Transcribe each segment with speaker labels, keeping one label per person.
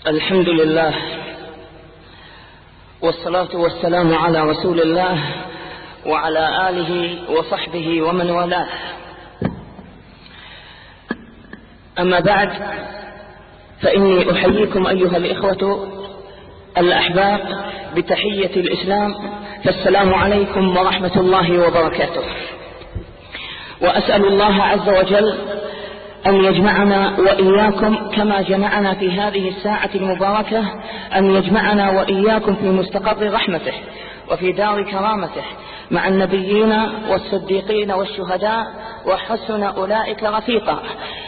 Speaker 1: الحمد لله والصلاة والسلام على رسول الله وعلى آله وصحبه ومن والاه. أما بعد، فإني أحييكم أيها الإخوة الأحباب بتحية الإسلام، فالسلام عليكم ورحمة الله وبركاته. وأسأل الله عز وجل أن يجمعنا وإياكم كما جمعنا في هذه الساعة المباركة، أن يجمعنا وإياكم في مستقر رحمته وفي دار كرامته مع النبيين والصديقين والشهداء وحسن أولئك رفيقا.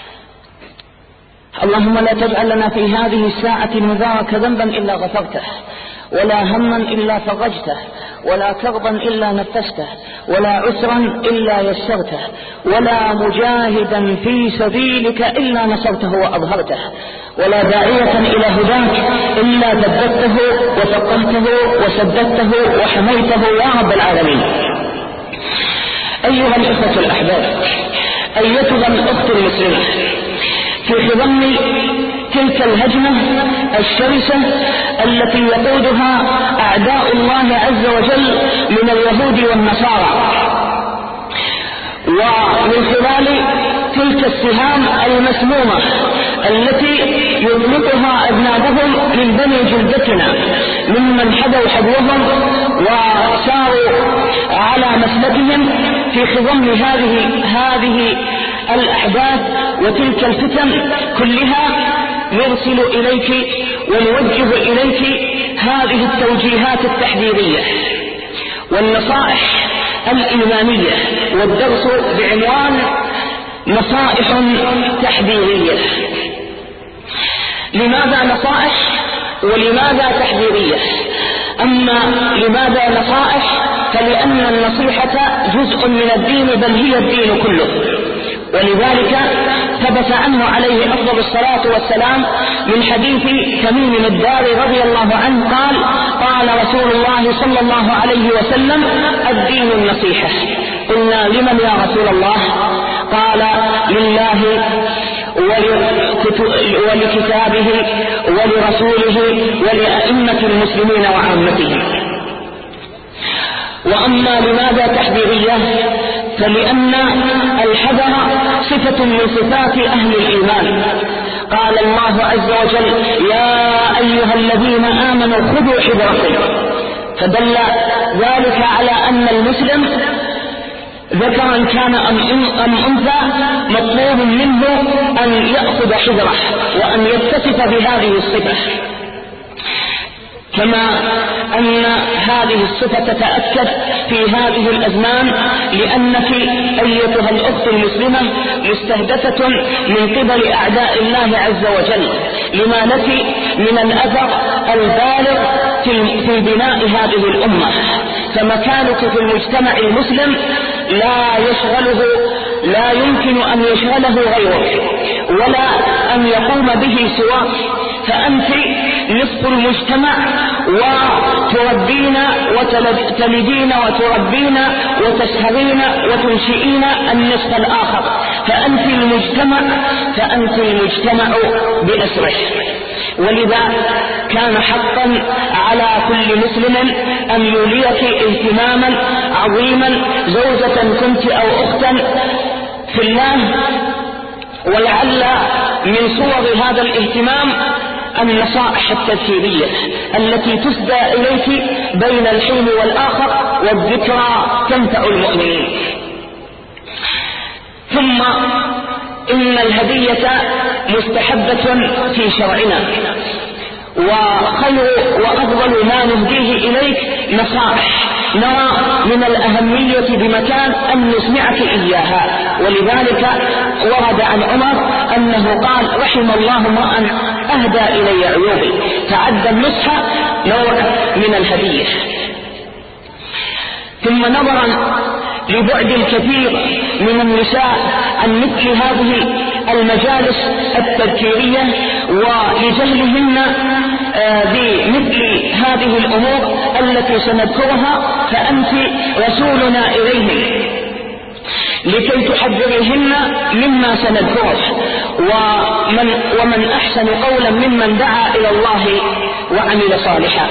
Speaker 1: اللهم لا تجعل لنا في هذه الساعة المباركة ذنبا إلا غفرته، ولا هما إلا فرجته، ولا كربا إلا نفسته، ولا عسرا إلا يسرته، ولا مجاهدا في سبيلك إلا نصرته وأظهرته، ولا داعية إلى هداك إلا ثبته وفقهته وسددته وحميته يا رب العالمين. أيها الإخوة الأحباب، أيتها الأخت المسلمة، في خضم تلك الهجمة الشرسة التي يقودها أعداء الله عز وجل من اليهود والنصارى، ومن خلال تلك السهام المسمومة التي يطلقها أذنابهم من بني جلدتنا ممن حذوا حذوهم وساروا على مسلكهم في خضم هذه الأحداث وتلك الفتن كلها، نرسل إليك ونوجه إليك هذه التوجيهات التحذيرية والنصائح الإيمانية، والدرس بعنوان نصائح تحذيرية. لماذا نصائح ولماذا تحذيرية؟ أما لماذا نصائح فلأن النصيحة جزء من الدين، بل هي الدين كله، ولذلك ثبت عنه عليه أفضل الصلاة والسلام من حديث تميم الداري رضي الله عنه قال: قال رسول الله صلى الله عليه وسلم: الدين النصيحة. قلنا: لمن يا رسول الله؟ قال: لله ولكتابه ولرسوله ولأئمة المسلمين وعامتهم. وأما لماذا تحذيرية؟ فلأن الحذر صفة من صفات أهل الإيمان. قال الله عز وجل: يا أيها الذين آمنوا خذوا حذركم. فدل ذلك على أن المسلم ذكرا كان أم أنثى مطلوب منه أن يأخذ حذره وأن يتصف بهذه الصفة، كما أن هذه الصفة تتأكد في هذه الأزمان، لأنك أيتها الأخت المسلمة مستهدفة من قبل أعداء الله عز وجل، لما لك من الأثر البالغ في بناء هذه الأمة. فمكانك في المجتمع المسلم لا يمكن أن يشغله غيرك ولا أن يقوم به سواك، فأنت نصف المجتمع، وتربين وتلدين وتربين وتسهرين وتنشئين النصف الآخر، فأنت المجتمع بأسره. ولذا كان حقا على كل مسلم أن يوليك اهتماما عظيما، زوجة كنت أو أختا في الله. ولعل من صور هذا الاهتمام النصائح التذكيرية التي تسدى إليك بين الحين والآخر، والذكرى تنفع المؤمنين. ثم إن الهدية مستحبة في شرعنا، وخير وأفضل ما نهديه إليك نصائح نرى من الأهمية بمكان أن نسمعك إياها. ولذلك ورد عن عمر أنه قال: رحم الله امرأ أهدى إلي عيوبي. تعدى النصح نوع من الهدية. ثم نظرا لبعد الكثير من النساء عن مثل هذه المجالس التذكيرية ولجهلهن بمثل هذه الأمور التي سنذكرها، فأنت رسولنا إليهم لكي تحذريهن مما سنذكره، ومن أحسن قولا ممن دعا إلى الله وعمل صالحا.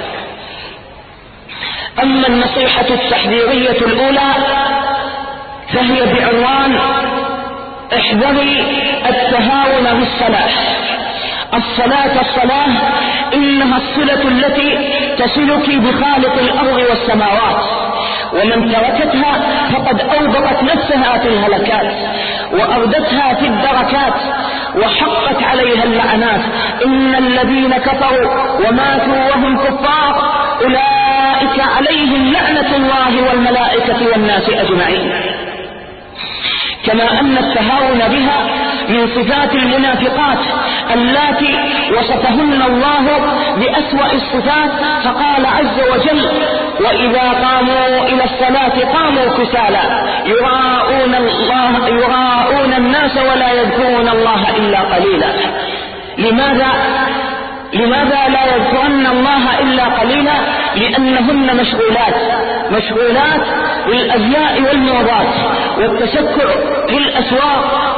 Speaker 1: أما النصيحة التحذيرية الأولى فهي بعنوان احذري التهاون بالصلاة. الصلاة إنها الصلة التي تصلك بخالق الأرض والسماوات، ومن تركتها فقد أوبقت نفسها في الهلكات وأردتها في الدركات وحقت عليها اللعنات. إن الذين كفروا وماتوا وهم كفار أولئك عليهم لعنة الله والملائكة والناس أجمعين. كما أن التهاون بها من صفات المنافقات اللاتي وصفهن الله بأسوأ الصفات، فقال عز وجل: وإذا قاموا إلى الصلاة قاموا كسالى يراءون الناس ولا يذكرون الله إلا قليلا. لماذا لا يذكرن الله إلا قليلا؟ لأنهن مشغولات بالأزياء والموضات والتشكع بالأسواق،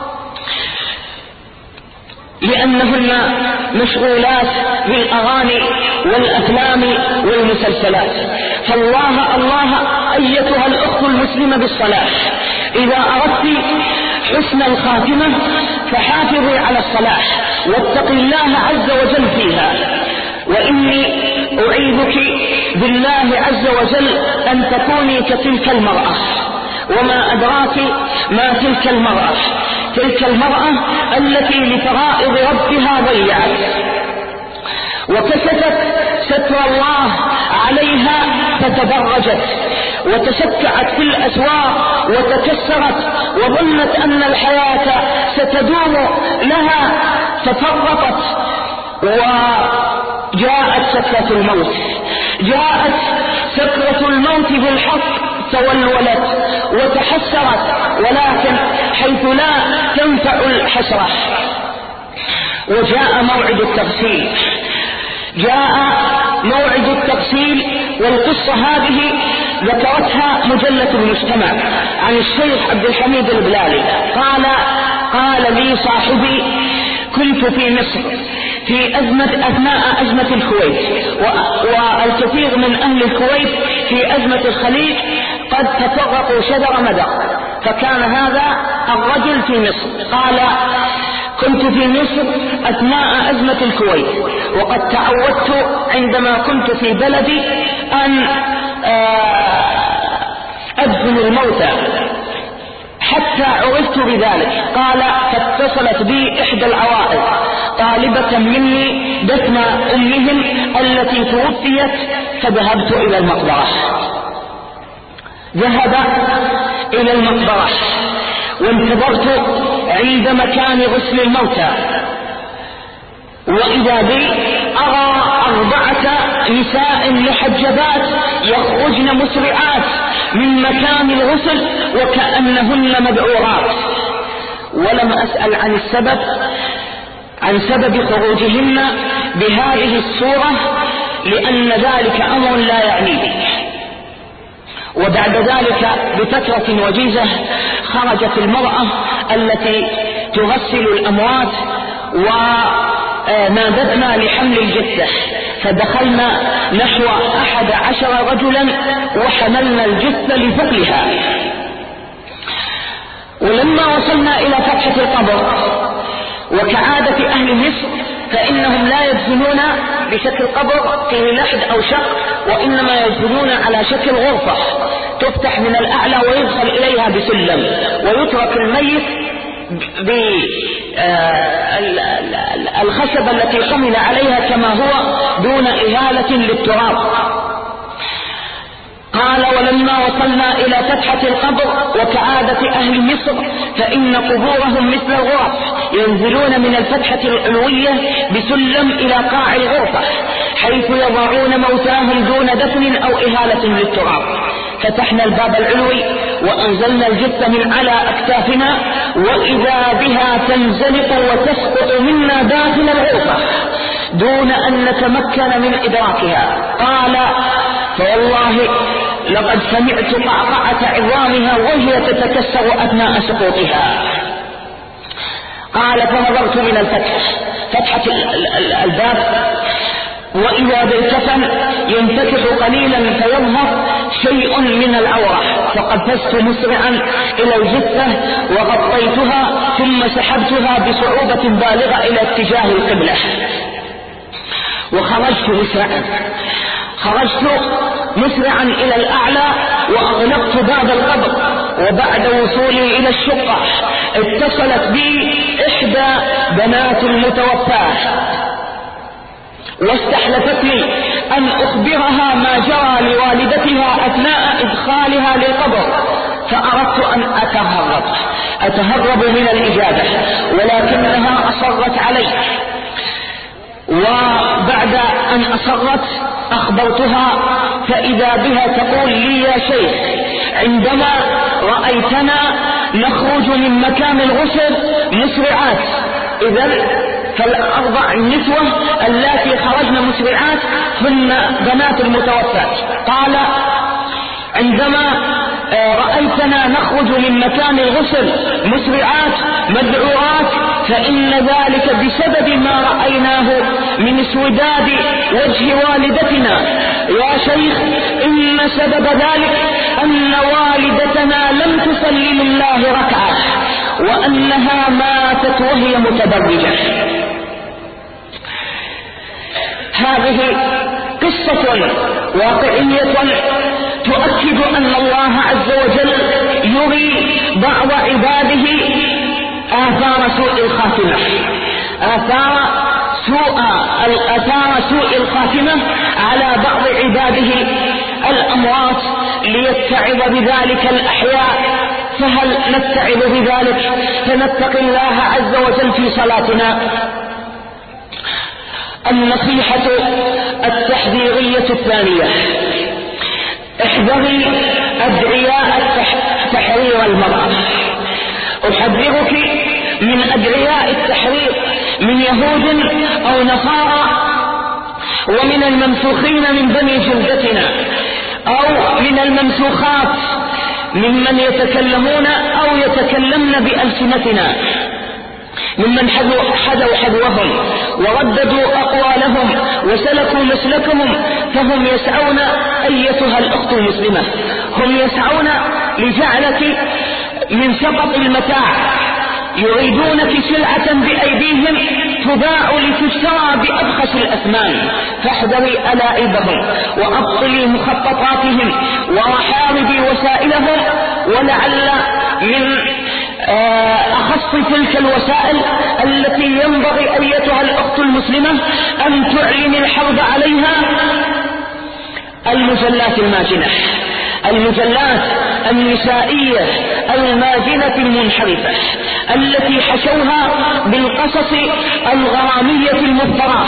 Speaker 1: لأنهن مشغولات بالأغاني والأفلام والمسلسلات. فالله أيتها الأخت المسلمة بالصلاة، إذا أردت حسن الخاتمة فحافظي على الصلاة واتقي الله عز وجل فيها. وإني أعيذك بالله عز وجل أن تكوني كتلك المرأة. وما أدراك ما تلك المرأة؟ تلك المرأة التي لفرائض ربها ضيعت وكشفت ستر الله عليها فتبرجت وتشكعت في الأسواق وتكسرت وظنت أن الحياة ستدوم لها ففرطت، وجاءت سكرة الموت. جاءت سكرة الموت بالحق تولولت وتحسرت، ولكن حيث لا تنفع الحسرة. وجاء موعد التغسيل. والقصة هذه ذكرتها مجلة المجتمع عن الشيخ عبد الحميد البلالي. قال لي صاحبي: كنت في مصر في أثناء أزمة الكويت، والكثير من أهل الكويت في أزمة الخليج قد تفرقوا شذر مدر، فكان هذا الرجل في مصر. قال: كنت في مصر أثناء أزمة الكويت، وقد تعودت عندما كنت في بلدي أن أدفن الموتى حتى عرفت بذلك. قال: فاتصلت بي إحدى العوائل طالبة مني دفن أمهم التي توفيت، فذهبت إلى المقبرة. ذهب إلى المقبرة وانتظرت عند مكان غسل الموتى، وإذا بي أرى 4 نساء محجبات يخرجن مسرعات من مكان الغسل وكأنهن مذعورات، ولم أسأل عن سبب خروجهن بهذه الصورة، لأن ذلك أمر لا يعنيني. وبعد ذلك بفترة وجيزة خرجت المرأة التي تغسل الأموات ونادتنا لحمل الجثة، فدخلنا نحو 11 رجلا وحملنا الجثة لثقلها. ولما وصلنا إلى فتحة القبر، وكعادة أهل مصر فإنهم لا يدفنون بشكل قبر فيه لحد أو شق، وإنما يدفنون على شكل غرفة تفتح من الأعلى ويدخل إليها بسلم، ويترك الميت بالخشبة التي حمل عليها كما هو دون إهالة للتراب. قال: ولما وصلنا إلى فتحة القبر وكعادة أهل مصر فإن قبورهم مثل الغرف، ينزلون من الفتحة العلوية بسلم إلى قاع الغرفة حيث يضعون موتاهم دون دفن أو إهالة للتراب. فتحنا الباب العلوي وأنزلنا الجثة من على أكتافنا، وإذا بها تنزلق وتسقط منا داخل الغرفة دون أن نتمكن من إدراكها. قال: فوالله لقد سمعت قعقعة عظامها وهي تتكسر أثناء سقوطها. قال فنظرت من الفتح، فتحة الباب، وإذا بالكفن ينفتح قليلا فيظهر شيء من العورة، فقفزت مسرعا إلى الجثة وغطيتها ثم سحبتها بصعوبة بالغة إلى اتجاه القبلة، وخرجت مسرعا إلى الأعلى وأغلقت باب القبر. وبعد وصولي إلى الشقة اتصلت بي إحدى بنات المتوفاة واستحلفتني أن أخبرها ما جرى لوالدتها أثناء إدخالها للقبر، فأردت أن أتهرب من الإجابة، ولكنها أصرت علي. وبعد أن أصرت أخبرتها، فإذا بها تقول لي: يا شيخ، عندما رأيتنا نخرج من مكان الغسل مسرعات، إذن فالأربع النسوة اللاتي خرجن مسرعات هن بنات المتوفاة. قال: عندما رأيتنا نخرج من مكان الغسل مسرعات مذعورات، فإن ذلك بسبب ما رأيناه من اسوداد وجه والدتنا. يا شيخ، إن سبب ذلك أن والدتنا لم تصلي لله ركعة، وأنها ماتت وهي متبرجة. هذه قصة واقعية تؤكد أن الله عز وجل يري بعض عباده آثار سوء الخاتمة، آثار سوء الخاتمة على بعض عباده الأموات ليتعظ بذلك الأحياء. فهل نتعظ بذلك فنتقي الله عز وجل في صلاتنا؟ النصيحة التحذيرية الثانية: احذري أدعياء تحرير المرأة. أحذرك من أدعياء التحرير من يهود أو نصارى، ومن الممسوخين من بني جلدتنا، أو من الممسوخات ممن يتكلمون أو يتكلمن بألسنتنا، ممن حذوا حذوهم ورددوا أقوالهم وسلكوا مسلكهم، فهم يسعون أيتها الأخت المسلمة، هم يسعون لجعلك من سقط المتاع، يريدونك سلعة بأيديهم تباع لتشترى بأبخس الأثمان. فاحذري ألائبهم وأبطلي مخططاتهم وحاربي وسائلهم، ولعل من أخص تلك الوسائل التي ينبغي أيتها الأخت المسلمة أن تعلن الحرب عليها المجلات الماجنة، المجلات النسائية الماجنة المنحرفة التي حشوها بالقصص الغرامية المفترى،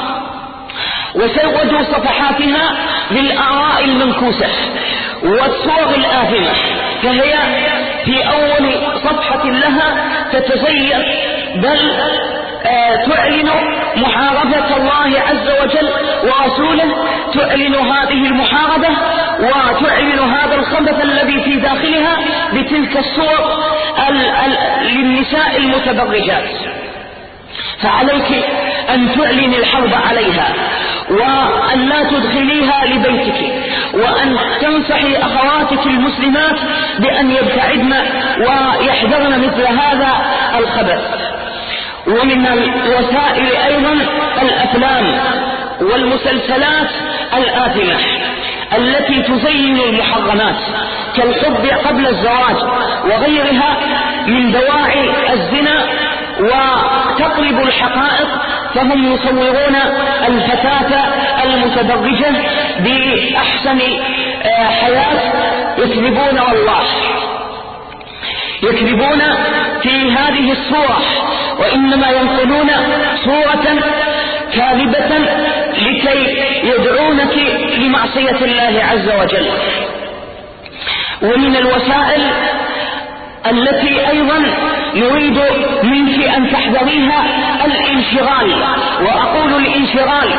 Speaker 1: وسودوا صفحاتها بالآراء المنكوسة والصور الآثمة، فهي في أول صفحة لها تتزين، بل تعلن محاربة الله عز وجل ورسوله، تعلن هذه المحاربة وتعلن هذا الخبث الذي في داخلها بتلك الصور للنساء المتبرجات. فعليك أن تعلن الحرب عليها، وأن لا تدخليها لبيتك، وأن تنصحي أخواتك المسلمات بأن يبتعدن ويحذرن مثل هذا الخبث. ومن الوسائل أيضا الأفلام والمسلسلات الآثمة التي تزين المحرمات كالحب قبل الزواج وغيرها من دواعي الزنا وتقلب الحقائق، فهم يصورون الفتاة المتبرجة بأحسن حياة، يكذبون والله، يكذبون في هذه الصورة، وإنما ينقلون صورة كاذبة لكي يدعونك لمعصية الله عز وجل. ومن الوسائل التي أيضا نريد منك أن تحذريها الانشغال، وأقول الانشغال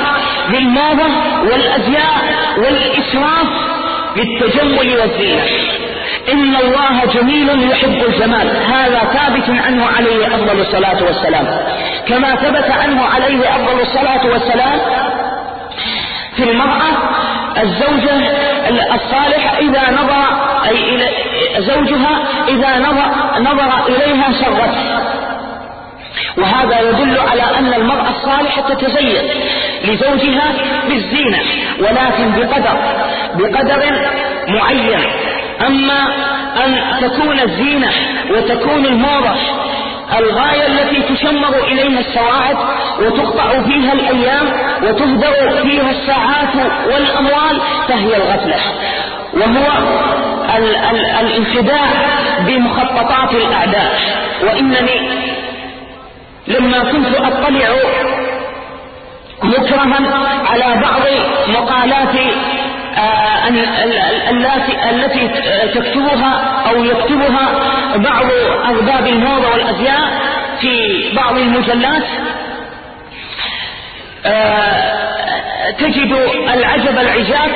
Speaker 1: بالموضة والأزياء والإسراف بالتجمل والزينة. إن الله جميل يحب الجمال، هذا ثابت عنه عليه أفضل الصلاة والسلام، كما ثبت عنه عليه أفضل الصلاة والسلام في المرأة الزوجة الصالحة إذا نظر أي إلى زوجها إذا نظر إليها سرته، وهذا يدل على أن المرأة الصالحة تتزين لزوجها بالزينة، ولكن بقدر معين. أما أن تكون الزينة وتكون الموضة الغاية التي تشمر إليها السواعد وتقطع فيها الأيام وتهدر فيها الساعات والأموال، فهي الغفلة، وهو الانخداع بمخططات الأعداء. وإنني لما كنت أطلع مكرها على بعض مقالات التي تكتبها أو يكتبها بعض أرباب الموضة والأزياء في بعض المجلات، تجد العجب العجاب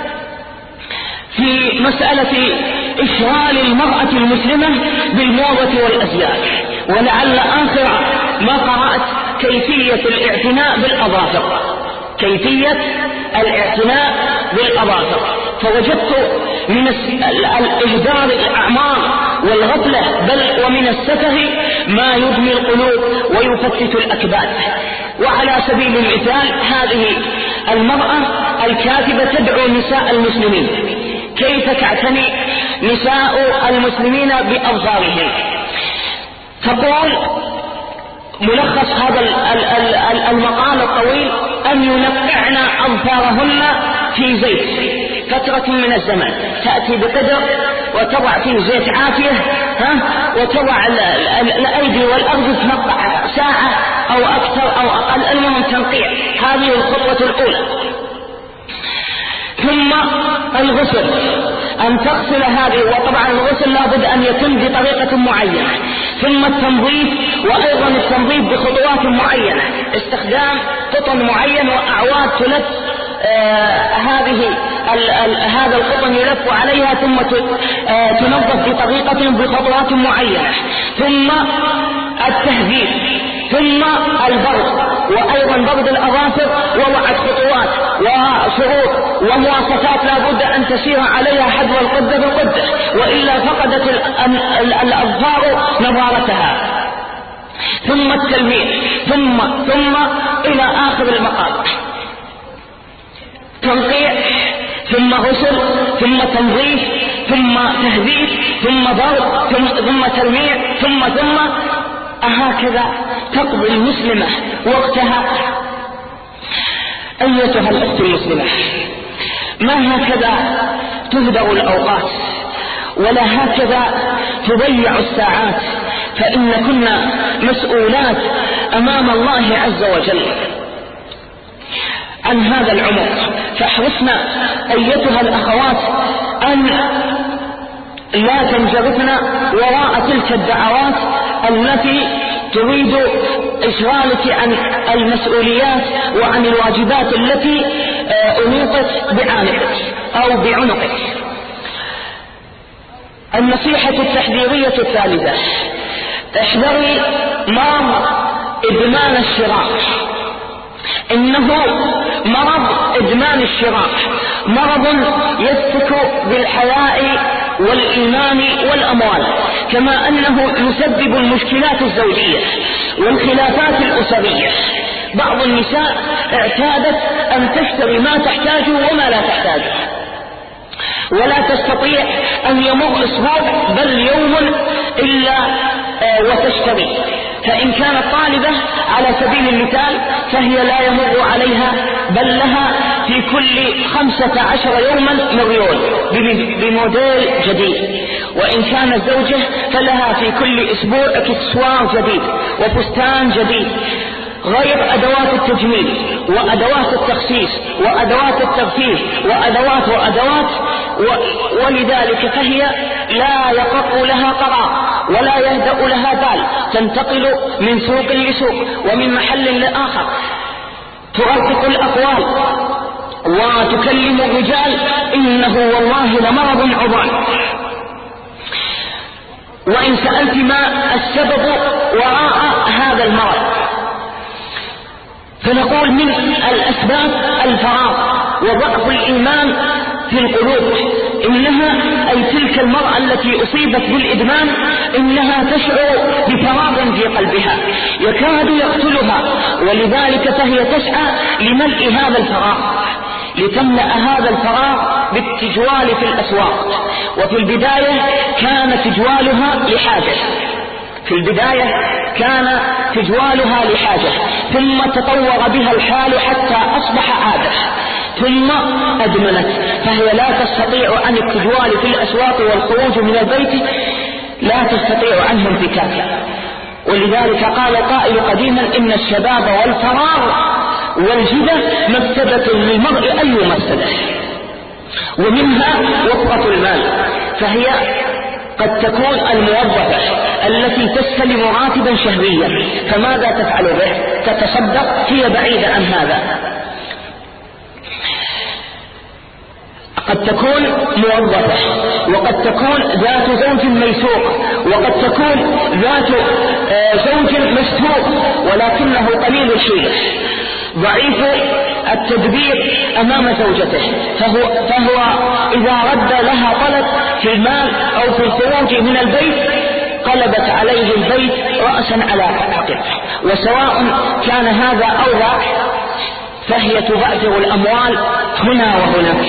Speaker 1: في مسألة إشغال المرأة المسلمة بالموضة والأزياء. ولعل آخر ما قرأت كيفية الاعتناء بالأظافر، كيفية الاعتناء بالأظافر، فوجدت من الإهدار الأعمار والغفلة بل ومن السفه ما يدمي القلوب ويفتت الأكباد. وعلى سبيل المثال هذه المرأة الكاتبة تدعو نساء المسلمين كيف تعتني نساء المسلمين بأظفارهم، تقول ملخص هذا المقال الطويل أن ينقعن أظفارهن في زيت فترة من الزمن، تأتي بقدر وتضع فيه زيت عافية وتضع الأيدي والأرض تنقع ساعة أو أكثر أو أقل، المهم تنقيع. هذه الخطوة الأولى. ثم الغسل، أن تغسل هذه، وطبعا الغسل لابد أن يتم بطريقة معينة. ثم التنظيف، وأيضا التنظيف بخطوات معينة، استخدام قطن معين وأعواد تلف هذا القطن يلف عليها ثم تنظف بطريقة بخطوات معينة. ثم التهذيب، ثم البرد، وأيضا برد الأظافر وضعت خطوات وشروط ومواصفات لابد أن تسير عليها حذو القدة بالقدة، وإلا فقدت الأظفار نضارتها. ثم التلميع، ثم إلى آخر المقام، تنقيع ثم غسل ثم تنظيف ثم تهذيب ثم برد ثم تلميع ثم هكذا تقضي المسلمة وقتها. أيتها الأخت المسلمة، ما هكذا تهدر الأوقات ولا هكذا تضيع الساعات، فإن كنا مسؤولات أمام الله عز وجل عن هذا العمر. فاحرصنا أيتها الأخوات أن لا تنجرفن وراء تلك الدعوات التي تريد إشغالك عن المسؤوليات وعن الواجبات التي أنيطت بعانقك أو بعنقك. النصيحة التحذيرية الثالثة: احذري مرض إدمان الشراء. إنه مرض إدمان الشراء مرض يفتك بالحياء والإيمان والأموال، كما أنه يسبب المشكلات الزوجية والخلافات الأسرية. بعض النساء اعتادت أن تشتري ما تحتاجه وما لا تحتاجه، ولا تستطيع أن يمر أسبوع بل يوم إلا وتشتري. فإن كانت طالبة على سبيل المثال فهي لا يمر عليها بل لها في كل 15 يوما مليون بموديل جديد. وإن كانت زوجة فلها في كل أسبوع اكسسوار جديد وفستان جديد، غير أدوات التجميل وأدوات التخسيس وأدوات التغسيل وأدوات ولذلك فهي لا يقع لها قرار ولا يهدأ لها بال، تنتقل من سوق لسوق ومن محل لآخر، ترقق الأقوال وتكلم الرجال. إنه والله لمرض عضال. وإن سألت ما السبب وراء هذا المرض فنقول من الأسباب الفراغ وضعف الإيمان في القلوب. إنها أي تلك المرأة التي أصيبت بالإدمان إنها تشعر بفراغ في قلبها يكاد يقتلها، ولذلك فهي تسعى لملء هذا الفراغ، لتملأ هذا الفراغ بالتجوال في الأسواق. وفي البداية كان تجوالها لحاجة، في البداية كان تجوالها لحاجة، ثم تطور بها الحال حتى أصبح عادة، ثم أدمنت، فهي لا تستطيع عن التجوال في الأسواق والخروج من البيت، لا تستطيع عنه انفكاكا. ولذلك قال قائل قديما إن الشباب والفراغ والجدة مفسدة للمرء أي مفسدة. ومنها وفرة المال، فهي قد تكون الموظفة التي تستلم راتبا شهريا، فماذا تفعل به؟ تتصدق، هي بعيدة عن هذا. قد تكون موظفة، وقد تكون ذات زوج ميسور، وقد تكون ذات زوج مستور ولكنه قليل الحيلة ضعيف التدبير أمام زوجته، فهو إذا رد لها طلب في المال أو في الخروج من البيت قلبت عليه البيت رأسا على عقب، وسواء كان هذا أو ذاك فهي تبعثر الأموال هنا وهناك.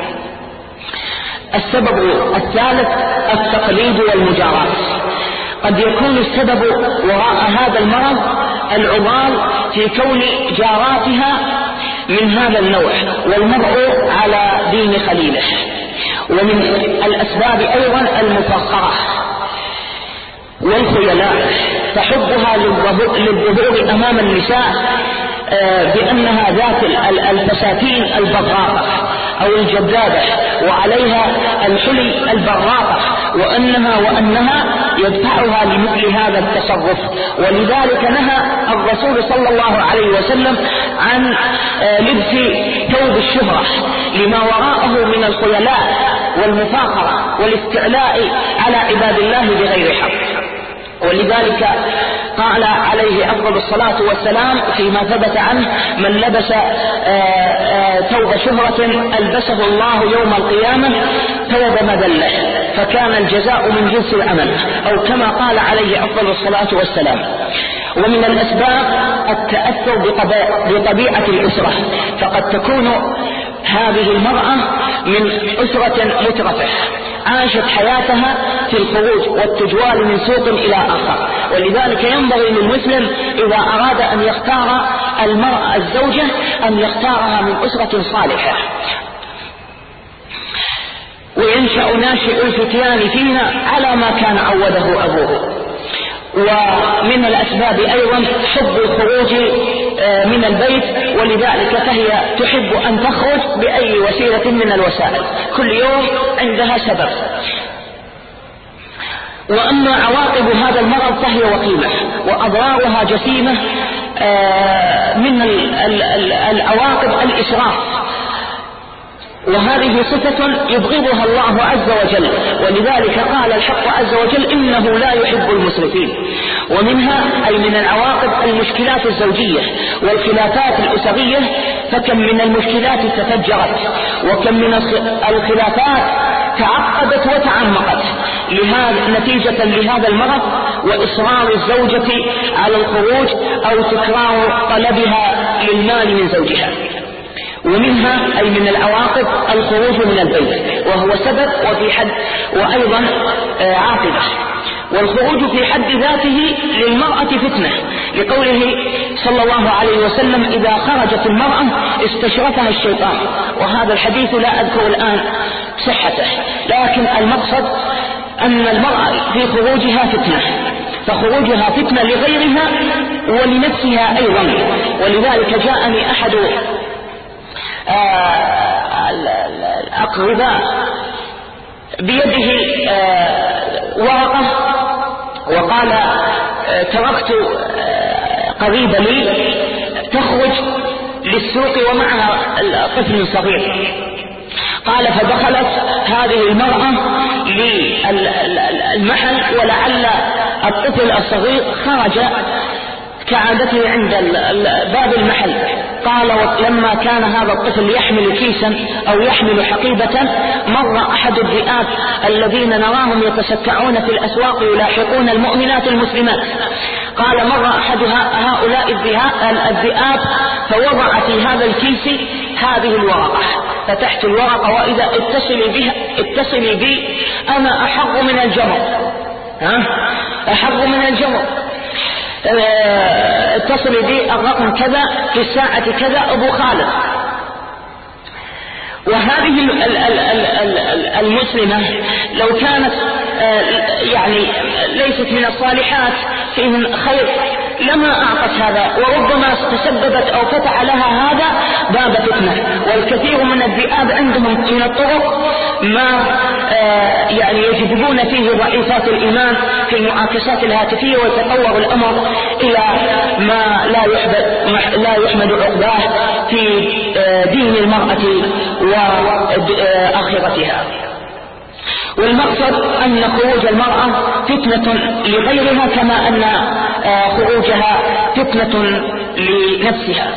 Speaker 1: السبب الثالث التقليد والمجاراة. قد يكون السبب وراء هذا المرض العضال في كون جاراتها من هذا النوع، والمرء على دين خليله. ومن الأسباب أيضا المفخرة والخيلاء، فحبها للظهور أمام النساء بأنها ذات الفساتين البراقة أو الجذابة وعليها الحلي البراقة، وأنها يدفعها لمثل هذا التصرف. ولذلك نهى الرسول صلى الله عليه وسلم عن لبس ثوب الشهرة لما وراءه من الخيلاء والمفاخرة والاستعلاء على عباد الله بغير حق. ولذلك قال عليه أفضل الصلاة والسلام فيما ثبت عنه: من لبس ثوب شهرة ألبسه الله يوم القيامة ثوب مذلة، فكان الجزاء من جنس العمل، أو كما قال عليه أفضل الصلاة والسلام. ومن الأسباب التأثر بطبيعة الأسرة، فقد تكون هذه المرأة من أسرة مترفة عاشت حياتها في الخروج والتجوال من سوق إلى آخر، ولذلك ينبغي للمسلم إذا أراد أن يختار المرأة الزوجة أن يختارها من أسرة صالحة. وينشأ ناشئ الفتيان فينا على ما كان عوده أبوه. ومن الأسباب أيضا حب الخروج من البيت، ولذلك فهي تحب أن تخرج بأي وسيلة من الوسائل، كل يوم عندها سبب. وأما عواقب هذا المرض فهي وخيمة وأضرارها جسيمة. من العواقب الإسراف، وهذه صفة يبغضها الله عز وجل، ولذلك قال الحق عز وجل: إنه لا يحب المسرفين. ومنها أي من العواقب المشكلات الزوجية والخلافات الأسرية، فكم من المشكلات تفجرت، وكم من الخلافات تعقدت وتعمقت نتيجة لهذا المرض وإصرار الزوجة على الخروج أو تكرار طلبها للمال من زوجها. ومنها أي من العواقب الخروج من البيت، وهو سبب وأيضا عاقبة. والخروج في حد ذاته للمرأة فتنة، لقوله صلى الله عليه وسلم: إذا خرجت المرأة استشرفها الشيطان. وهذا الحديث لا أذكر الآن صحته، لكن المقصد أن المرأة في خروجها فتنة، فخروجها فتنة لغيرها ولنفسها أيضا. ولذلك جاءني أحد الأقرباء بيده ورقة وقال: تركت قريبة لي تخرج للسوق ومعها طفل صغير، قال فدخلت هذه المرأة للمحل، ولعل الطفل الصغير خرج كعادته عند باب المحل. قال لما كان هذا الطفل يحمل كيسا أو يحمل حقيبة، مر أحد الذئاب الذين نراهم يتسكعون في الأسواق يلاحقون المؤمنات المسلمات. قال مر أحد هؤلاء الذئاب فوضع في هذا الكيس هذه الورقة. فتحت الورقة وإذا اتصلي بي أنا أحق من الجمر، أحق من الجمر، اتصلي بي الرقم كذا في الساعة كذا أبو خالد. وهذه المسلمة لو كانت يعني ليست من الصالحات فيهن خير لما أعطت هذا، وربما تسببت أو فتح لها هذا باب فتنة. والكثير من الذئاب عندهم من الطرق ما يعني يجذبون فيه ضعيفات الإيمان في المعاكسات الهاتفية، ويتطور الأمر إلى ما لا يحمد عقباه في دين المرأة وآخرتها. والمقصد أن خروج المرأة فتنة لغيرها كما أن خروجها فتنة لنفسها.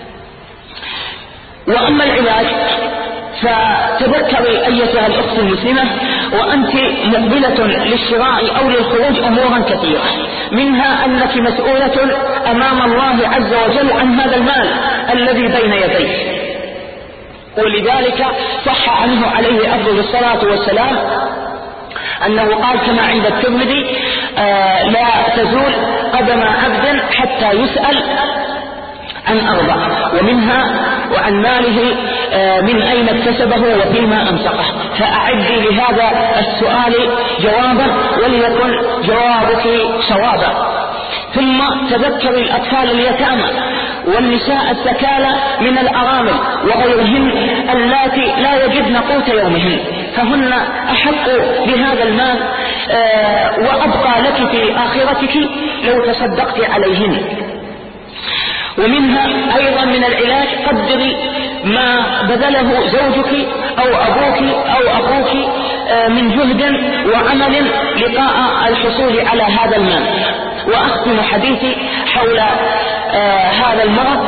Speaker 1: وأما العلاج فتذكري أيتها الأخت المسلمة وأنت مقبلة للشراء أو للخروج أمورا كثيرة، منها أنك مسؤولة أمام الله عز وجل عن هذا المال الذي بين يديك. ولذلك صح عنه عليه أفضل الصلاة والسلام أنه قال كما عند الترمذي لا تزول قدم عبد حتى يسأل عن أربع، ومنها وعن ماله من أين اكتسبه وفيما أنفقه. فأعدي لهذا السؤال جوابا وليكن جوابك صوابا. ثم تذكري الأطفال اليتامى والنساء الثكالى من الأرامل وغيرهن اللاتي لا يجدن قوت يومهن، فهن أحق بهذا المال وأبقى لك في آخرتك لو تصدقت عليهن. ومنها أيضا من العلاج قدري ما بذله زوجك أو أبوك أو أخوك من جهد وعمل لقاء الحصول على هذا المال. وأختم حديثي حول هذا المرض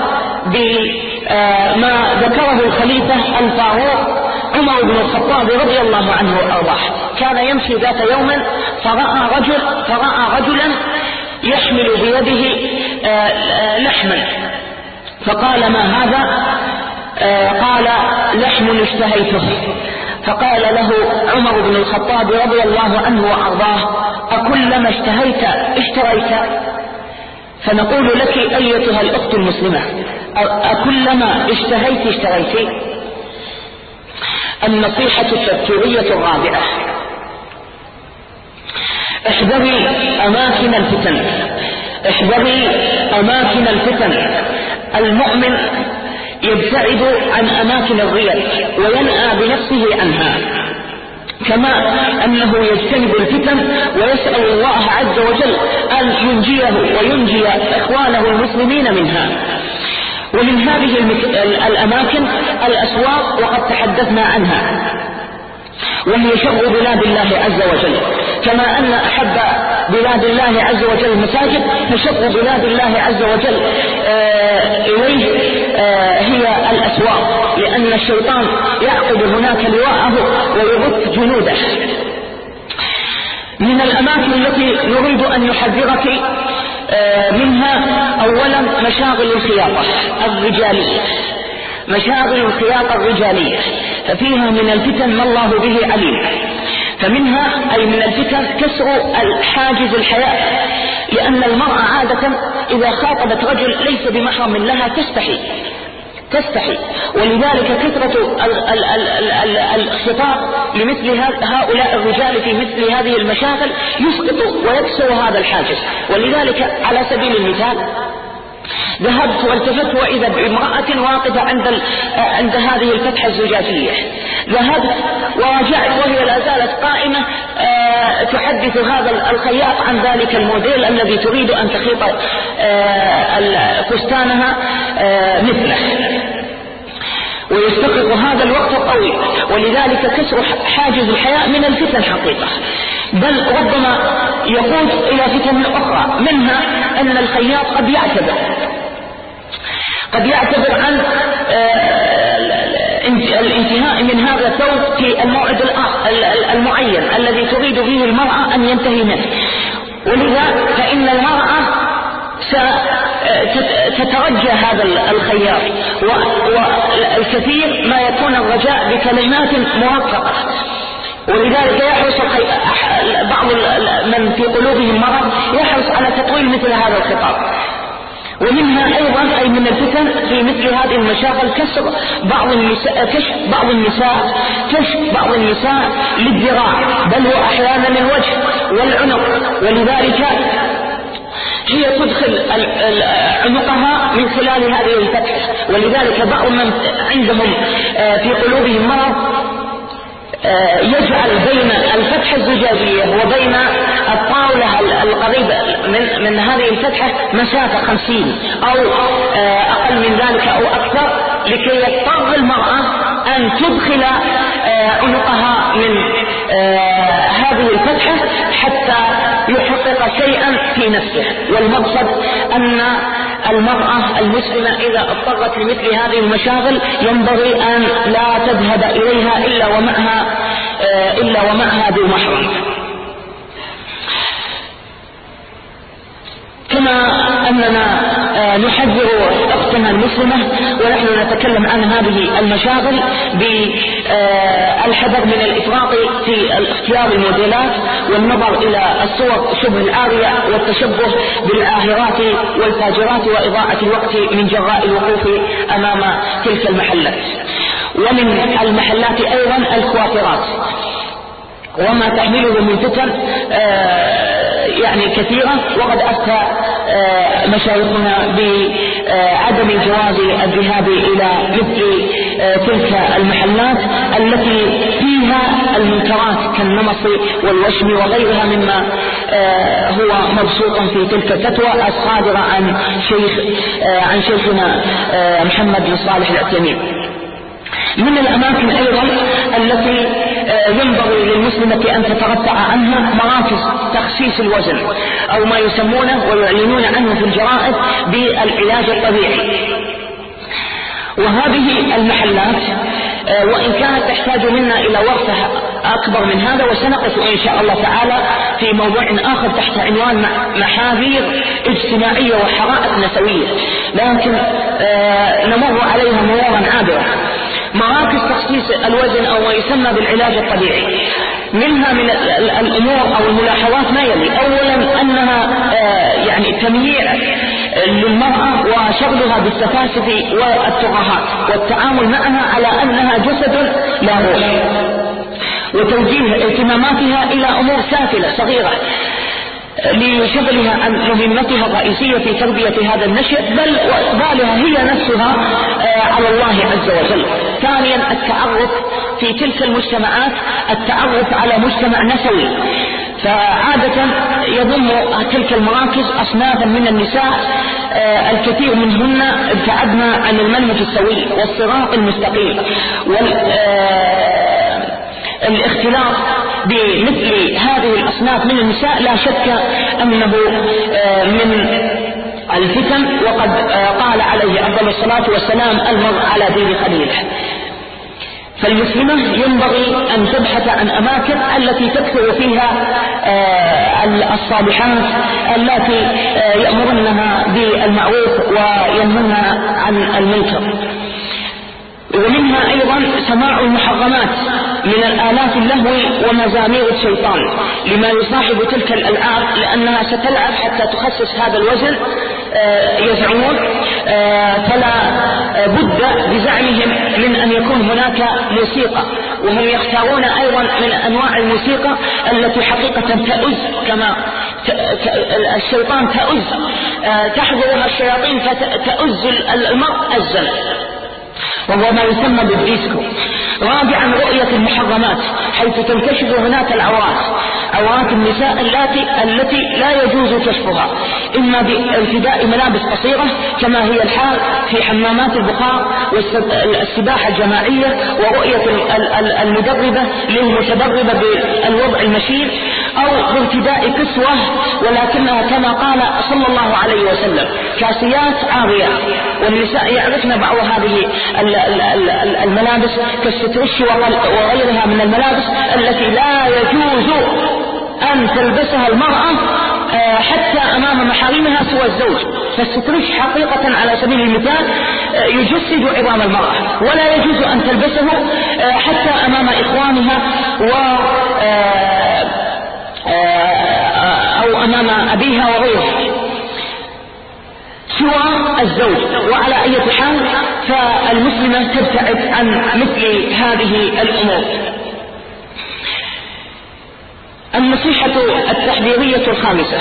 Speaker 1: بما ذكره الخليفة الفاروق عمر بن الخطاب رضي الله عنه وأرضاه. كان يمشي ذات يوم فرأى رجلا يحمل بيده لحما، فقال ما هذا؟ قال لحم اشتهيته. فقال له عمر بن الخطاب رضي الله عنه وأرضاه أكلما اشتهيت اشتريت؟ فنقول لك أيتها الأخت المسلمة أكلما اشتهيت اشتريت؟ النصيحة التذكيرية الرابعة: احذري أماكن الفتن، احذري أماكن الفتن. المؤمن يبتعد عن أماكن الرياء وينأى بنفسه عنها، كما أنه يجتنب الفتن ويسأل الله عز وجل أن ينجيه وينجي إخوانه المسلمين منها. ومن هذه الأماكن الأسواق، وقد تحدثنا عنها، وهي شر بلاد الله عز وجل. كما أن أحب بلاد الله عز وجل المساجد، فشر بلاد الله عز وجل إليه هي الأسواق، لأن الشيطان يعقد هناك لواءه ويبث جنوده. من الأماكن التي نريد أن نحذرك منها أولا مشاغل الخياطة الرجالية، مشاغل الخياطة الرجالية، ففيها من الفتن ما الله به عليم. فمنها أي من الفتن كسر الحاجز الحياء، لأن المرأة عادة إذا خاطبت رجل ليس بمحرم لها تستحي، ولذلك كثرة الخطاب لمثل هؤلاء الرجال في مثل هذه المشاغل يسقط ويكسر هذا الحاجز. ولذلك على سبيل المثال ذهبت والتفت وإذا بامرأة واقفة عند هذه الفتحة الزجاجية، ذهبت ورجعت وهي لا زالت قائمة تحدث هذا الخياط عن ذلك الموديل الذي تريد أن تخيط فستانها مثله. ويستغرق هذا الوقت الطويل، ولذلك كسر حاجز الحياء من الفتن حقيقة، بل ربما يقود إلى فتن أخرى، منها أن الخياط قد يعتذر عن الانتهاء من هذا الثوب في الموعد المعين الذي تريد فيه المرأة أن ينتهي منه، ولذا فإن المرأة ستترجى هذا الخياط، والكثير ما يكون الرجاء بكلمات مرققة، ولذلك يحرص بعض من في قلوبهم مرض يحرص على تطويل مثل هذا الخطاب. ومنها أيضا أي من الفتن في مثل هذه المشاغل كشف بعض النساء للذراع، بل وأحيانا الوجه والعنق، ولذلك هي تدخل عنقها من خلال هذه الفتحة، ولذلك بعض من عندهم في قلوبهم مرض يجعل بين الفتحة الزجاجية وبين الطاولة القريبة من هذه الفتحة مسافة 50 أو أقل من ذلك أو أكثر، لكي يضطر المرأة أن تدخل عنقها من هذه الفتحة حتى يحقق شيئا في نفسه. والمقصد أن المرأة المسلمة إذا اضطرت لمثل هذه المشاغل ينبغي أن لا تذهب إليها إلا ومعها ذو محرم. كما أننا نحذر أختنا المسلمة ونحن نتكلم عن هذه المشاغل بالحذر من الإفراط في الاختيار الموديلات والنظر إلى الصور شبه العارية والتشبه بالعاهرات والفاجرات وإضاعة الوقت من جراء الوقوف أمام تلك المحلات. ومن المحلات أيضا الكوافرات وما تحمله من فتن يعني كثيرة، وقد أفتى مشايخنا بعدم جواز الذهاب إلى مثل تلك المحلات التي فيها المنكرات كالنمص والوشم وغيرها مما هو مبسوط في تلك الفتوى الصادرة عن شيخنا محمد بن صالح العثيمين. من الأماكن أيضا التي ينبغي للمسلمة أن تترفع عنها مراكز تخسيس الوزن أو ما يسمونه ويعلنون عنه في الجرائد بالعلاج الطبيعي. وهذه المحلات وإن كانت تحتاج منا إلى وقفة أكبر من هذا، وسنقف إن شاء الله تعالى في موضوع آخر تحت عنوان محاذير اجتماعية وحرائق نسوية، لكن نمر عليها مرورا عابرا. مراكز تخسيس الوزن أو ما يسمى بالعلاج الطبيعي، منها من الأمور أو الملاحظات ما يلي: أولا أنها يعني تمييع للمرأة وشغلها بالتفاسف والترهات والتعامل معها على أنها جسد لا روح، وتوجيه اهتماماتها إلى أمور سافلة صغيرة لشغلها عن مهمتها الرئيسية في تربية هذا النشء، بل وإقبالها هي نفسها على الله عز وجل. ثانيا التعرف في تلك المجتمعات، التعرف على مجتمع نسوي، فعادة يضم تلك المراكز أصنافا من النساء الكثير منهن ابتعدنا عن المنهج السوي والصراط المستقيم، والاختلاط بمثل هذه الأصناف من النساء لا شك أنه من الفتن، وقد قال عليه أفضل الصلاة والسلام: المرء على دين خليله. فالمسلمة ينبغي أن تبحث عن أماكن التي تكثر فيها الصالحات التي يأمرنها بالمعروف وينهونها عن المنكر. ومنها أيضا سماع المحرمات من الآلات اللهو ومزامير الشيطان لما يصاحب تلك الألعاب، لأنها ستلعب حتى تخسس هذا الوزن يزعمون، فلا بد بزعمهم من أن يكون هناك موسيقى، وهم يختارون أيضا من أنواع الموسيقى التي حقيقة تؤز، كما الشيطان تؤز تحضرها الشياطين فتؤز المرء أزا، وهو ما يسمى بالديسكو. رابعا رؤية المحرمات حيث تنكشف هناك العورات عورات النساء التي لا يجوز كشفها، إما بارتداء ملابس قصيرة كما هي الحال في حمامات البخار والسباحة الجماعية، ورؤية المدربة للمتدربة بالوضع المشير، أو بارتداء كسوة ولكنها كما قال صلى الله عليه وسلم كاسيات عاريات. والنساء يعرفن بعض هذه الملابس كالسترش وغيرها من الملابس التي لا يجوز أن تلبسها المرأة حتى أمام محارمها سوى الزوج. فالسترش حقيقة على سبيل المثال يجسد عظام المرأة، ولا يجوز أن تلبسه حتى أمام إخوانها أو أمام أبيها وغيره سوى الزوج. وعلى أي حال فالمسلمة تبتعد عن مثل هذه الأمور. النصيحة التحذيرية الخامسة،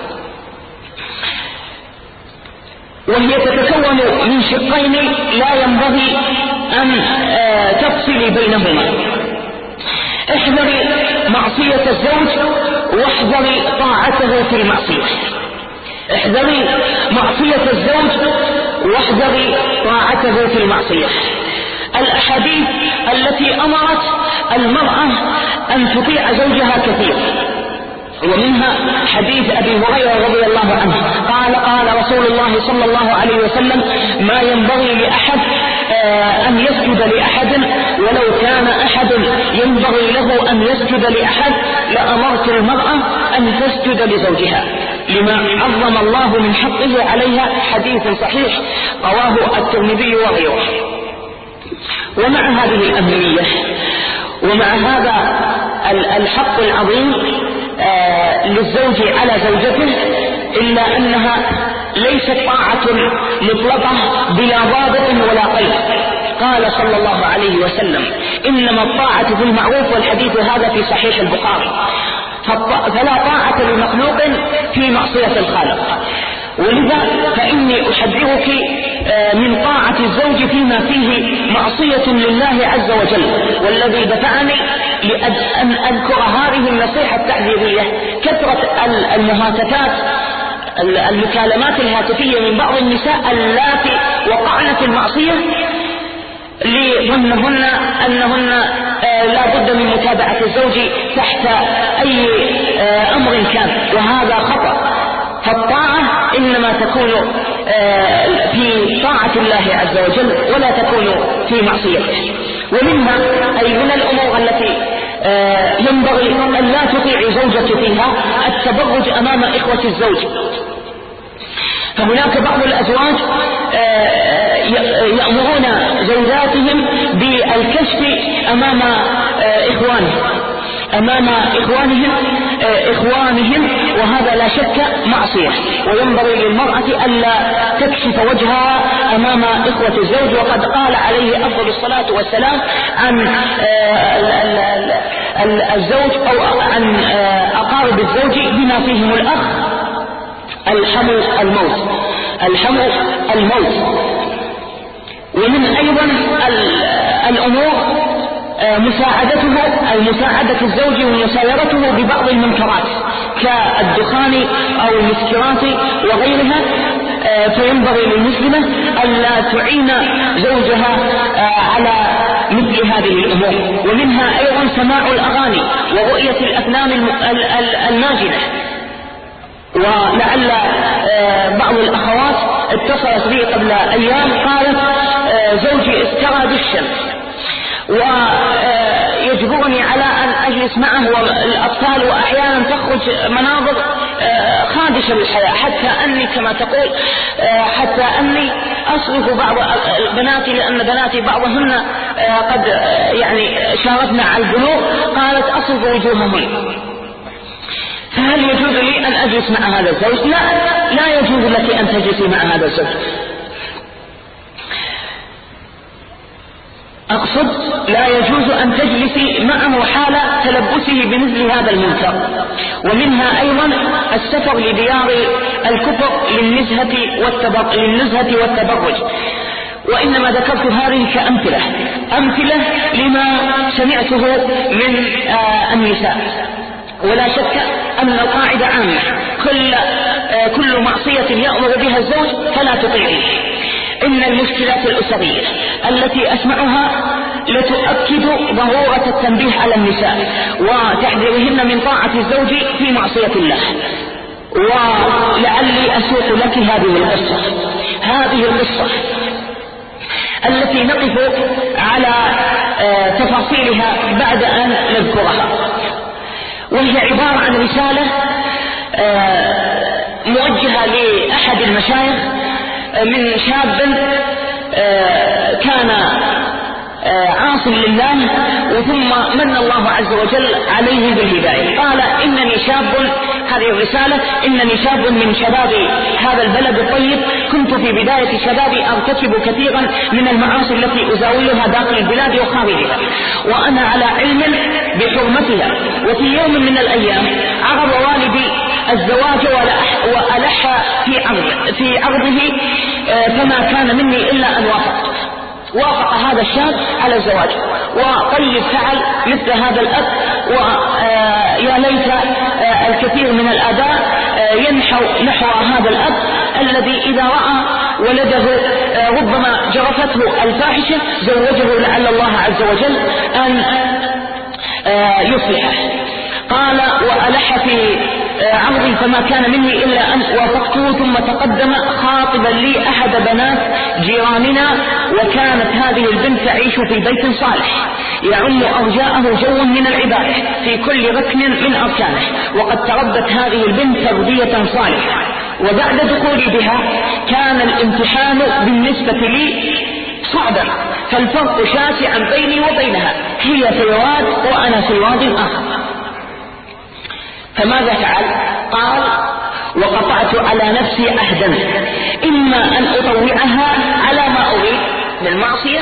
Speaker 1: وهي تتكون من شقين لا ينبغي أن تفصلي بينهما. احذري معصية الزوج واحذري طاعته في المعصية. احذري معصية الزوج واحذري طاعته في المعصية. الأحاديث التي أمرت المرأة أن تطيع زوجها كثير، ومنها حديث أبي هريرة رضي الله عنه قال رسول الله صلى الله عليه وسلم: ما ينبغي لأحد أن يسجد لأحد، ولو كان أحد ينبغي له أن يسجد لأحد لأمرت المرأة أن تسجد لزوجها لما عظم الله من حقه عليها. حديث صحيح رواه الترمذي وغيره. ومع هذه الأهمية ومع هذا الحق العظيم للزوج على زوجته، إلا أنها ليست طاعة مطلقة بلا ضابط ولا قيد. قال صلى الله عليه وسلم: إنما الطاعة بالمعروف، والحديث هذا في صحيح البخاري. فلا طاعة لمخلوق في معصية الخالق. ولذا فإني أحذرك من طاعة الزوج فيما فيه معصية لله عز وجل. والذي دفعني لأن أذكر هذه النصيحة التحذيرية كثرة المهاتفات المكالمات الهاتفية من بعض النساء اللاتي وقعن في المعصية لظنهن أنهن لا بد من متابعة الزوج تحت أي أمر كان، وهذا خطأ. فالطاعة إنما تكون في طاعة الله عز وجل ولا تكون في معصيته. ومنها أي من الأمور التي ينبغي أن لا تطيع زوجك فيها التبرج أمام إخوة الزوج. فهناك بعض الأزواج يأمرون زوجاتهم بالكشف أمام إخوانهم، وهذا لا شك معصية. وينبغي للمرأة ألا تكشف وجهها أمام إخوة الزوج. وقد قال عليه أفضل الصلاة والسلام عن الزوج أو عن أقارب الزوج بما فيهم الأخ: الحم الموت. ومن أيضا الأمور مساعدة الزوج ومسايرته ببعض المنكرات كالدخان أو المسكرات وغيرها. فينبغي للمسلمة ألا تعين زوجها على مثل هذه الأمور. ومنها أيضا سماع الأغاني ورؤية الأفلام الماجنة. ولعل بعض الأخوات اتصلت بي قبل أيام قالت: زوجي اشترى دشا ويجبرني على أن أجلس معه والأطفال، وأحيانا تخرج مناظر خادشة للحياة، حتى أني كما تقول حتى أني أصرف بعض بناتي، لأن بناتي بعضهن قد يعني شارفنا على البلوغ، قالت أصرف وجوههن. فهل يجوز لي أن أجلس مع هذا الزوج؟ لا يجوز لك أن تجلسي مع هذا الزوج. أقصد لا يجوز أن تجلسي معه حال تلبسه بمثل هذا المنكر. ومنها أيضا السفر لديار الكفر للنزهة والتبرج. وإنما ذكرت هذه كأمثلة لما سمعته من النساء. ولا شك أن القاعدة عامة، كل معصية يأمر بها الزوج فلا تطيعيه. إن المشكلات الأسرية التي أسمعها لتؤكد ضرورة التنبيه على النساء وتحذيرهن من طاعة الزوج في معصية الله. ولعلي أسوق لك هذه القصة التي نقف على تفاصيلها بعد أن نذكرها، وهي عبارة عن رسالة موجهة لأحد المشايخ من شاب كان عاصم لله وثم من الله عز وجل عليه بالهداية. قال إنني شاب، هذه الرسالة، إنني شاب من شباب هذا البلد الطيب، كنت في بداية شبابي أرتكب كثيرا من المعاصي التي أزاولها داخل البلاد وخارجها وأنا على علم بحرمتها. وفي يوم من الأيام عرض والدي الزواج وألح في عرضه فما كان مني إلا أن وافق هذا الشاب على الزواج، وطيب فعل مثل هذا الأب. ويا ليت الكثير من الآباء ينحو نحو هذا الأب الذي إذا رأى ولده ربما جرفته الفاحشة زوجه لعل الله عز وجل أن يصلحه. قال وألح في عرضي فما كان مني إلا أن وافقته، ثم تقدم خاطبا لي أحد بنات جيراننا، وكانت هذه البنت تعيش في بيت صالح يعم أرجاءه جو من العبادة في كل ركن من أركانه، وقد تربت هذه البنت تربية صالحة. وبعد دخولي بها كان الامتحان بالنسبة لي صعبا، فالفرق شاسعا بيني وبينها، هي في واد وأنا في واد آخر. فماذا فعل؟ قال وقطعت على نفسي عهدا، إما أن أطوعها على ما أريد من المعصية،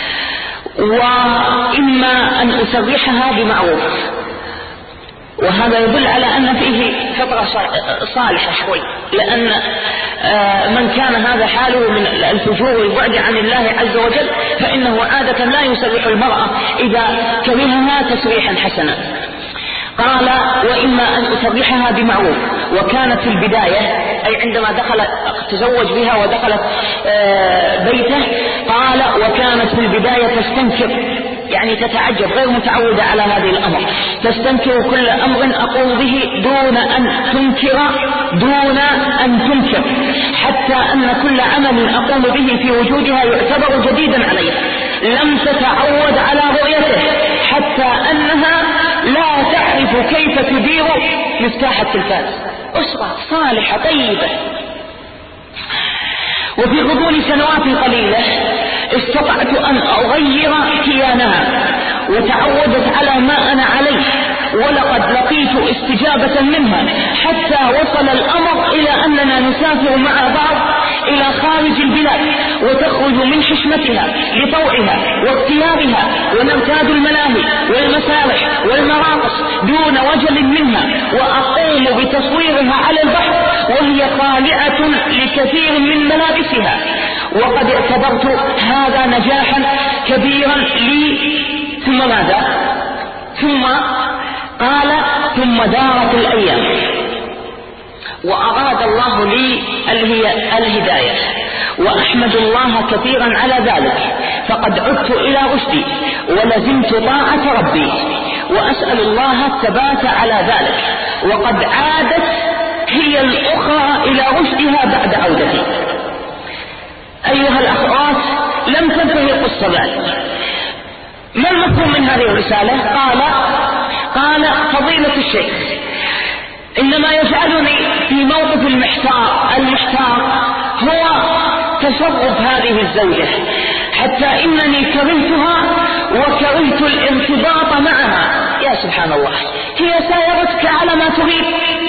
Speaker 1: وإما أن أسرحها بمعروف. وهذا يدل على أن فيه فطرة صالحة شوي، لأن من كان هذا حاله من الفجور والبعد عن الله عز وجل فإنه عادة لا يسرح المرأة إذا كرهها تسريحا حسنا. قال وإما أن أسرحها بمعروف. وكانت في البداية أي عندما تزوج بها ودخلت بيته، قال وكانت في البداية تستنكر، يعني تتعجب، غير متعودة على هذه الأمر، تستنكر كل أمر أقوم به دون أن تنكر، حتى أن كل عمل أقوم به في وجودها يعتبر جديدا عليها، لم تتعود على رؤيته، حتى أنها لا تعرف كيف تدير مفتاح التلفاز. أسرة صالحة طيبة. وفي غضون سنوات قليلة استطعت أن أغير كيانها، وتعودت على ما أنا عليه، ولقد لقيت استجابة منها، حتى وصل الأمر إلى أننا نسافر مع بعض إلى خارج البلاد، وتخرج من حشمتها لطوعها واختيارها، ونرتاد الملاهي والمسارح والمراقص دون وجل منها، وأقوم بتصويرها على البحر وهي خالعة لكثير من ملابسها. وقد اعتبرت هذا نجاحا كبيرا لي. ثم ماذا؟ ثم قال ثم دارت الأيام وأراد الله لي الهداية، وأحمد الله كثيرا على ذلك، فقد عدت إلى رشدي ولزمت طاعة ربي، وأسأل الله الثبات على ذلك، وقد عادت هي الأخرى إلى رشدها بعد عودتي. أيها الأخوات، لم تنتهي القصة بعد. ما المفهوم من هذه الرسالة؟ قال فضيلة الشيخ، إنما يجعلني في موقف المحتار هو تصرف هذه الزوجة، حتى إنني كرهتها وكرهت الارتباط معها. يا سبحان الله، هي سايرتك على ما تريد،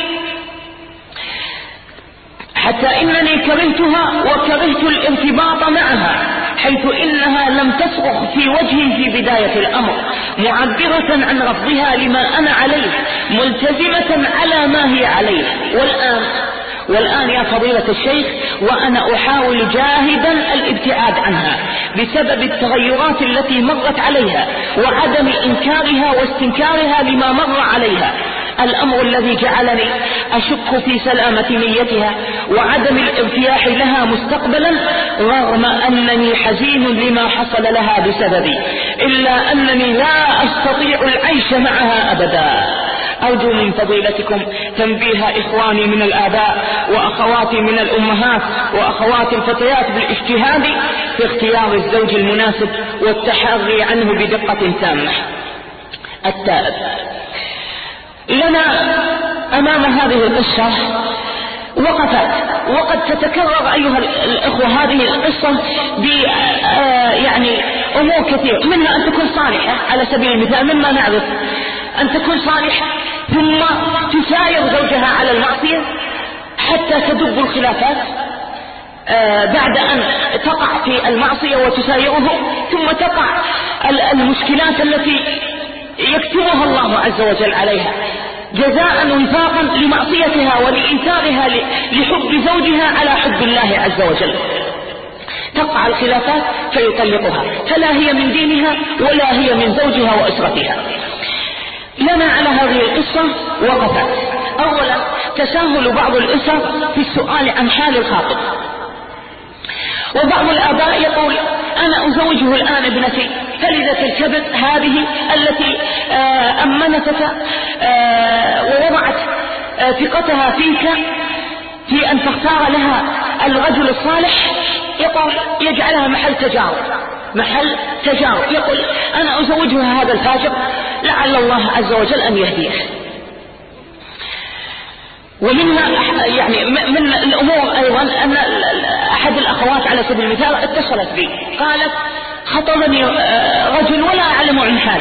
Speaker 1: حتى إنني كرهتها وكرهت الارتباط معها، حيث إنها لم تصرخ في وجهي في بداية الأمر، معبرة عن رفضها لما أنا عليه، ملتزمة على ما هي عليه. والآن يا فضيلة الشيخ، وأنا أحاول جاهدا الابتعاد عنها بسبب التغيرات التي مرت عليها، وعدم إنكارها واستنكارها لما مر عليها، الأمر الذي جعلني أشك في سلامة نيتها وعدم الارتياح لها مستقبلا رغم أنني حزين لما حصل لها بسببي، إلا أنني لا أستطيع العيش معها أبدا. أرجو من فضيلتكم تنبيه إخواني من الآباء وأخواتي من الأمهات وأخواتي الفتيات بالاجتهاد في اختيار الزوج المناسب والتحري عنه بدقة تامة. التائب. لنا أمام هذه القصة وقفات، وقد تتكرر أيها الأخوة هذه القصة يعني أمور كثير، منها أن تكون صالحة على سبيل المثال، مما نعرف أن تكون صالحة ثم تساير زوجها على المعصية حتى تدب الخلافات بعد أن تقع في المعصية وتسايره، ثم تقع المشكلات التي يكتبها الله عز وجل عليها جزاء وفاقا لمعصيتها ولإيثارها لحب زوجها على حب الله عز وجل. تقع الخلافات فيطلقها، فلا هي من دينها ولا هي من زوجها وأسرتها. لنا على هذه القصة وقفات. أولا تساهل بعض الأسر في السؤال عن حال الخاطب، وبعض الآباء يقول أنا أزوجه الآن ابنتي، فلذة الكبد هذه التي أمنتك ووضعت ثقتها فيك في أن تختار لها الرجل الصالح، يقول يجعلها محل تجارب، يقول أنا أزوجها هذا الفاجر لعل الله عز وجل أن يهديه. ومنها يعني من الأمور أيضا أن أحد الأخوات على سبيل المثال اتصلت بي قالت خطبني رجل ولا أعلم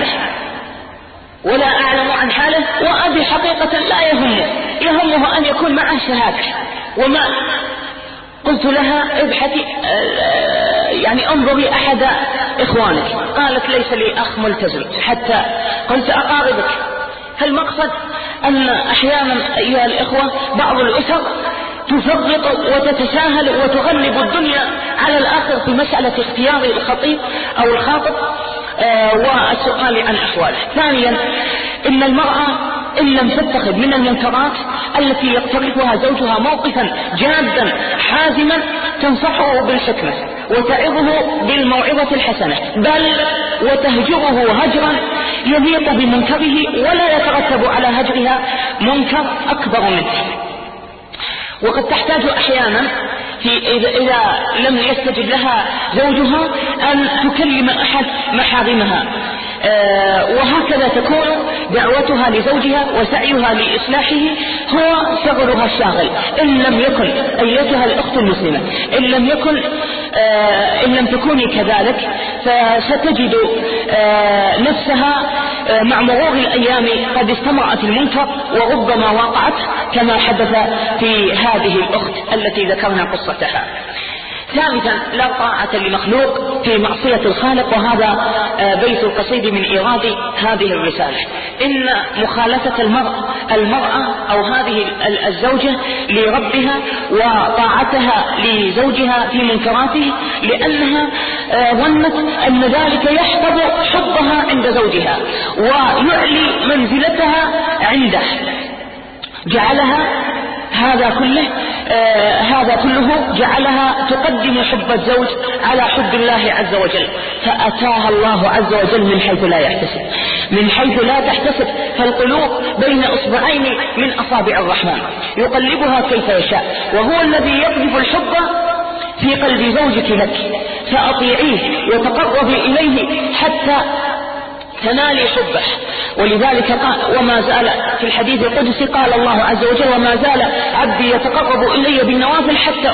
Speaker 1: عن حاله وأبي حقيقة لا يهمه أن يكون معه شهادة، وما قلت لها ابحثي يعني انظري أحد إخوانك. قالت ليس لي أخ ملتزم، حتى قلت أقاربك. فالمقصد أن أحيانا أيها الإخوة بعض الأسر تفرط وتتساهل وتغلب الدنيا على الآخر في مسألة اختيار الخطيب أو الخاطب والسؤال عن أحواله. ثانيا إن المرأة إن لم تتخذ من المنكرات التي يقترفها زوجها موقفا جادا حازما تنصحه بالحكمة وتعظه بالموعظة الحسنة، بل وتهجره هجرا يليق بمنكره ولا يترتب على هجرها منكر أكبر منه. وقد تحتاج أحيانا إذا لم يستجب لها زوجها أن تكلم أحد محارمها، وهكذا تكون دعوتها لزوجها وسعيها لإصلاحه هو شغلها الشاغل. إن لم يكن أيتها الأخت المسلمة إن لم تكوني كذلك فستجد نفسها مع مرور الأيام قد استمرأت المنكر وربما وقعت كما حدث في هذه الأخت التي ذكرنا قصتها. ثالثا لا طاعة لمخلوق في معصية الخالق، وهذا بيت القصيد من إيراد هذه الرسالة. إن مخالفة المرأة أو هذه الزوجة لربها وطاعتها لزوجها في منكراته لأنها ظنت أن ذلك يحفظ حبها عند زوجها ويعلي منزلتها عنده، جعلها هذا كله جعلها تقدم حب الزوج على حب الله عز وجل، فأتاها الله عز وجل من حيث لا تحتسب. فالقلوب بين أصبعين من أصابع الرحمن يقلبها كيف يشاء، وهو الذي يقذف الحب في قلب زوجك لك، فأطيعيه وتقربي إليه حتى تنالي حبه. ولذلك قال وما زال في الحديث القدسي قال الله عز وجل وما زال عبدي يتقرب إلي بالنوافل حتى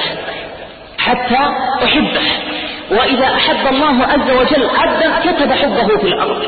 Speaker 1: أحبه. وإذا أحب الله عز وجل عبدا كتب حبه في الأرض.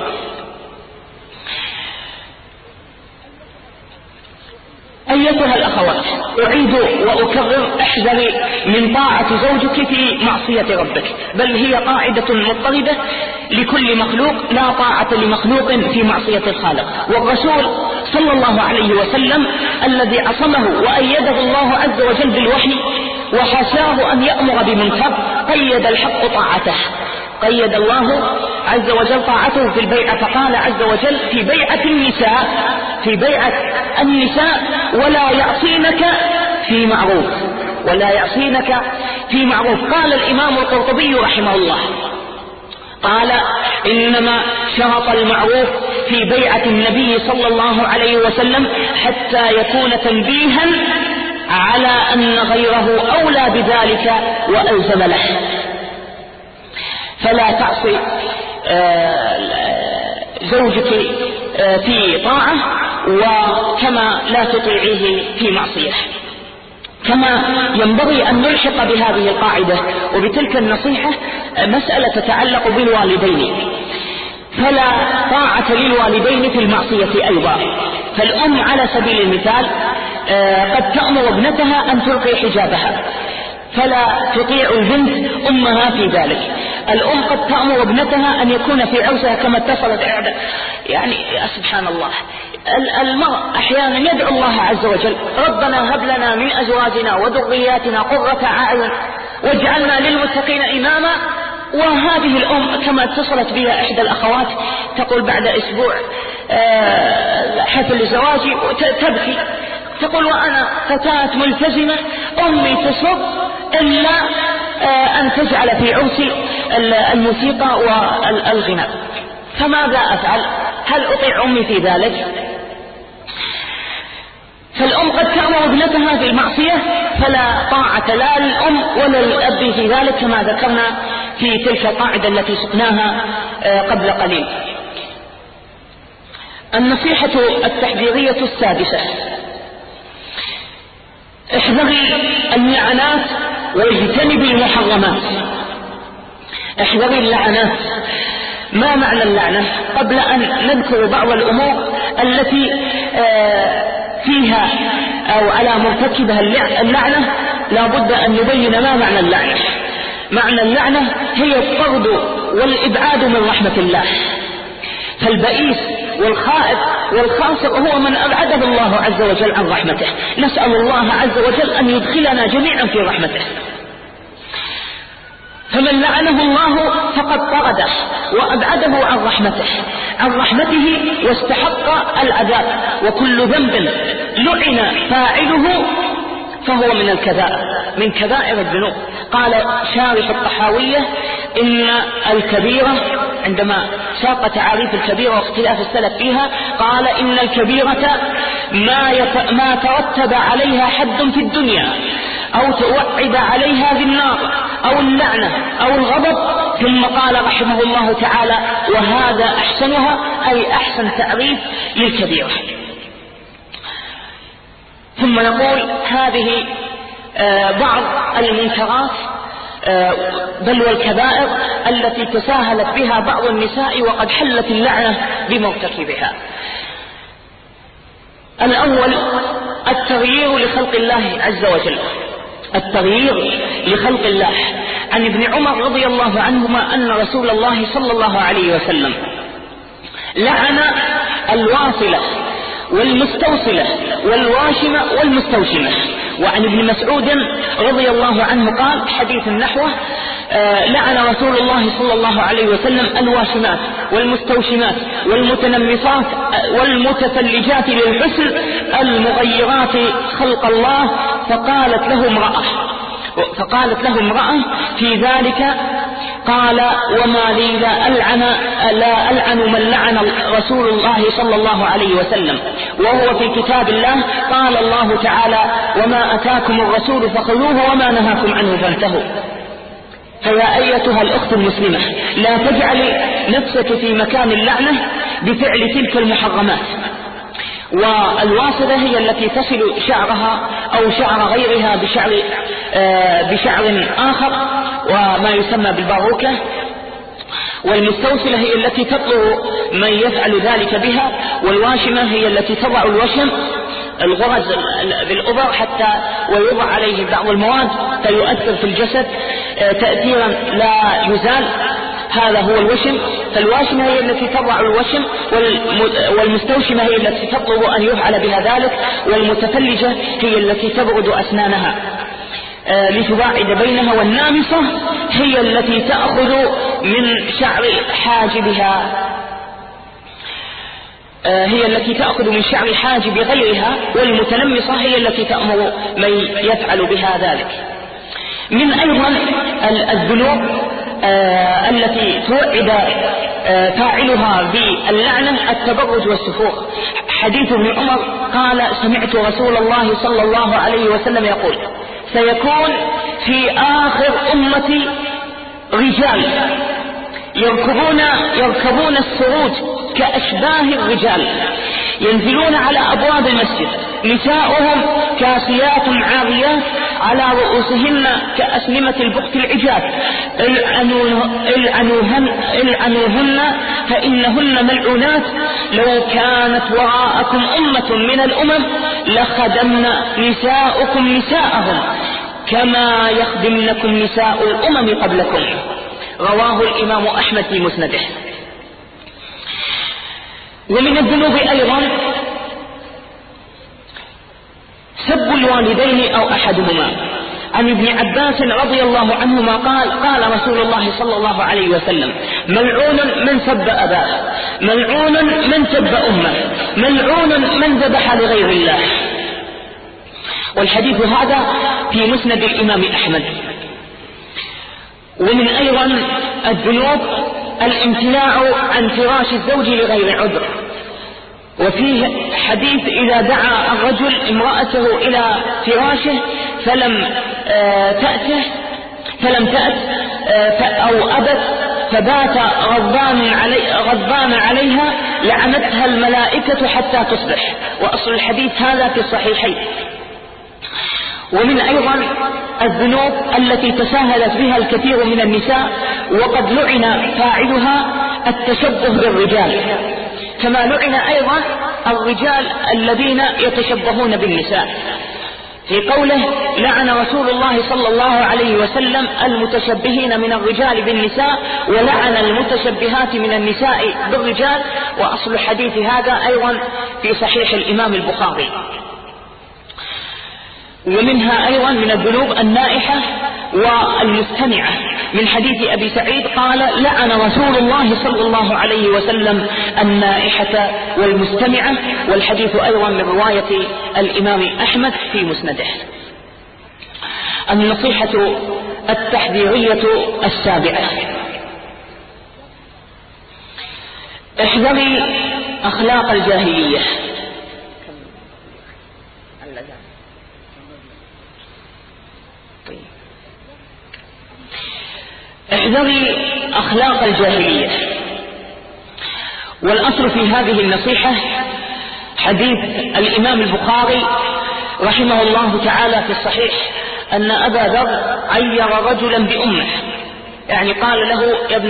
Speaker 1: أيتها الأخوات أعيد وأكرر احذري من طاعة زوجك في معصية ربك، بل هي قاعدة مضطردة لكل مخلوق، لا طاعة لمخلوق في معصية الخالق. والرسول صلى الله عليه وسلم الذي عصمه وأيده الله عز وجل بالوحي وحاشاه أن يأمر بمنكر قيد الحق طاعته، قيد الله عز وجل طاعته في البيعة، فقال عز وجل في بيعة النساء في بيعة النساء ولا يعصينك في معروف، ولا يعصينك في معروف. قال الإمام القرطبي رحمه الله قال إنما شرط المعروف في بيعة النبي صلى الله عليه وسلم حتى يكون تنبيها على أن غيره أولى بذلك وألزم له. فلا تعصي زوجك في طاعة وكما لا تطيعيه في معصية. كما ينبغي أن نلحق بهذه القاعدة وبتلك النصيحة مسألة تتعلق بالوالدين، فلا طاعة للوالدين في المعصية أيضا. فالأم على سبيل المثال قد تأمر ابنتها أن تلقي حجابها فلا تطيع البنت أمها في ذلك. الأم قد تأمر ابنتها أن يكون في عرسها كما اتصلت إعداد، يعني سبحان الله. المرء أحيانا يدعو الله عز وجل ربنا هب لنا من أزواجنا وذرياتنا قرة أعين واجعلنا للمتقين إماما، وهذه الأم كما اتصلت بها إحدى الأخوات تقول بعد أسبوع حفل زواجي تبكي، تقول وأنا فتاة ملتزمة أمي تصب إلا أن تجعل في عرسي الموسيقى والغناء، فماذا أفعل؟ هل أطيع أمي في ذلك؟ فالأم قد تأمر ابنتها في المعصية فلا طاعة لا للأم ولا للأب في ذلك، كما ذكرنا في تلك القاعدة التي سقناها قبل قليل. النصيحة التحذيرية السادسة: احذري اللعنات واجتنبي المحرمات. احذري اللعنات. ما معنى اللعنة؟ قبل أن نذكر بعض الأمور التي فيها أو على مرتكبها اللعنة لا بد أن نبين ما معنى اللعنة. معنى اللعنة هي الطرد والإبعاد من رحمة الله، فالبئيس والخائف والخاسر هو من أبعده الله عز وجل عن رحمته. نسأل الله عز وجل أن يدخلنا جميعا في رحمته. فمن لعنه الله فقد طرده وأبعده عن رحمته واستحق العذاب، وكل ذنب لعن فاعله فهو من كبائر الذنوب. قال شارح الطحاوية إن الكبيرة، عندما ساق تعريف الكبيرة واختلاف السلف فيها، قال إن الكبيرة ما ترتب عليها حد في الدنيا أو توعد عليها بالنار أو اللعنة أو الغضب. ثم قال رحمه الله تعالى: وهذا أحسنها، أي أحسن تعريف للكبيرة. ثم نقول هذه بعض المنكرات بل والكبائر التي تساهلت بها بعض النساء وقد حلت اللعنة بمرتكبها. الأول التغيير لخلق الله عز وجل. التغيير لخلق الله. عن ابن عمر رضي الله عنهما أن رسول الله صلى الله عليه وسلم لعن الواصلة والمستوصلة والواشمة والمستوشمة. وعن ابن مسعود رضي الله عنه قال حديث نحوه: لعن رسول الله صلى الله عليه وسلم الواشمات والمستوشمات والمتنمصات والمتفلجات للحسن المغيرات خلق الله. فقالت له امرأة في ذلك: قال: وما لي لا ألعن من لعن رسول الله صلى الله عليه وسلم، وهو في كتاب الله. قال الله تعالى: وما أتاكم الرسول فخذوه وما نهاكم عنه فانتهوا. فيا أيتها الأخت المسلمة، لا تجعلي نفسك في مكان اللعنة بفعل تلك المحرمات. والواصلة هي التي تصل شعرها أو شعر غيرها بشعر آخر وما يسمى بالباروكة. والمستوصلة هي التي تطلب من يفعل ذلك بها. والواشمة هي التي تضع الوشم الغرز بالأبر حتى ويوضع عليه بعض المواد فيؤثر في الجسد تأثيرا لا يزال. هذا هو الوشم. فالواشمة هي التي تضع الوشم، والمستوشمة هي التي تطلب أن يفعل بها ذلك، والمتفلجة هي التي تبرد أسنانها لتباعد بينها، والنامصة هي التي تأخذ من شعر حاجبها. هي التي تأخذ من شعر الحاجب غيرها، والمتنمصة هي التي تأمر من يفعل بها ذلك. من أيضا الذنوب التي توعد فاعلها باللعنة التبرج والسفور. حديث ابن عمر قال: سمعت رسول الله صلى الله عليه وسلم يقول: سيكون في آخر أمتي رجال يركبون السروج كأشباه الرجال، ينزلون على أبواب المسجد، نساؤهم كاسيات عاريات، على رؤوسهن كأسنمة البخت العجاف، العنوهن فإنهن ملعونات. لو كانت وراءكم أمة من الأمم لخدمن نساؤكم نساءهم كما يخدمنكم نساء الأمم قبلكم. رواه الإمام أحمد في مسنده. ومن الذنوب أيضا سب الوالدين أو أحدهما. عن ابن عباس رضي الله عنهما قال رسول الله صلى الله عليه وسلم: ملعون من سب أباه، ملعون من سب أمه، ملعون من ذبح لغير الله. والحديث هذا في مسند الإمام أحمد. ومن أيضا الذنوب الامتناع عن فراش الزوج لغير عذر. وفيه حديث: إذا دعا الرجل امرأته إلى فراشه فلم تأت أو أبت فبات غضبان عليها لعنتها الملائكة حتى تصبح. وأصل الحديث هذا في الصحيحين. ومن أيضا الذنوب التي تساهلت بها الكثير من النساء وقد لعن فاعلها التشبه بالرجال، كما لعن أيضا الرجال الذين يتشبهون بالنساء، في قوله: لعن رسول الله صلى الله عليه وسلم المتشبهين من الرجال بالنساء ولعن المتشبهات من النساء بالرجال. وأصل الحديث هذا أيضا في صحيح الإمام البخاري. ومنها أيضا من الذنوب النائحة والمستمعة. من حديث أبي سعيد قال: لعن رسول الله صلى الله عليه وسلم النائحة والمستمعة. والحديث أيضا من رواية الإمام أحمد في مسنده. النصيحة التحذيرية السابعة: احذري أخلاق الجاهلية. احذري أخلاق الجاهلية. والأصل في هذه النصيحة حديث الإمام البخاري رحمه الله تعالى في الصحيح أن أبا ذر عير رجلا بأمه، يعني قال له: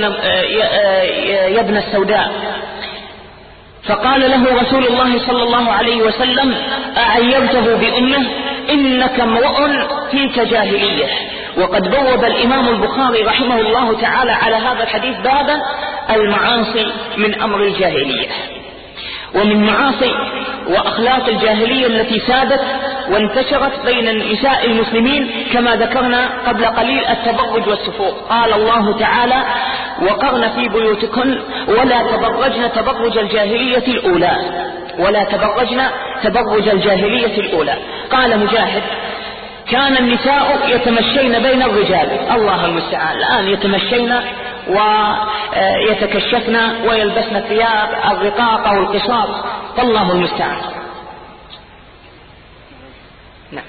Speaker 1: يا ابن السوداء. فقال له رسول الله صلى الله عليه وسلم: أعيرته بأمه؟ إنك امرؤ فيك جاهلية. وقد بوب الإمام البخاري رحمه الله تعالى على هذا الحديث بابا المعاصي من أمر الجاهلية. ومن معاصي وأخلاق الجاهلية التي سادت وانتشرت بين النساء المسلمين كما ذكرنا قبل قليل التبرج والسفور. قال الله تعالى: وقرن في بيوتكن ولا تبرجن تبرج الجاهلية الأولى، ولا تبرجن تبرج الجاهلية الأولى. قال مجاهد: كان النساء يتمشين بين الرجال، الله المستعان، الآن يتمشين ويتكشفن ويلبسن ثياب الرقاق أو القصار، فالله المستعان. نعم.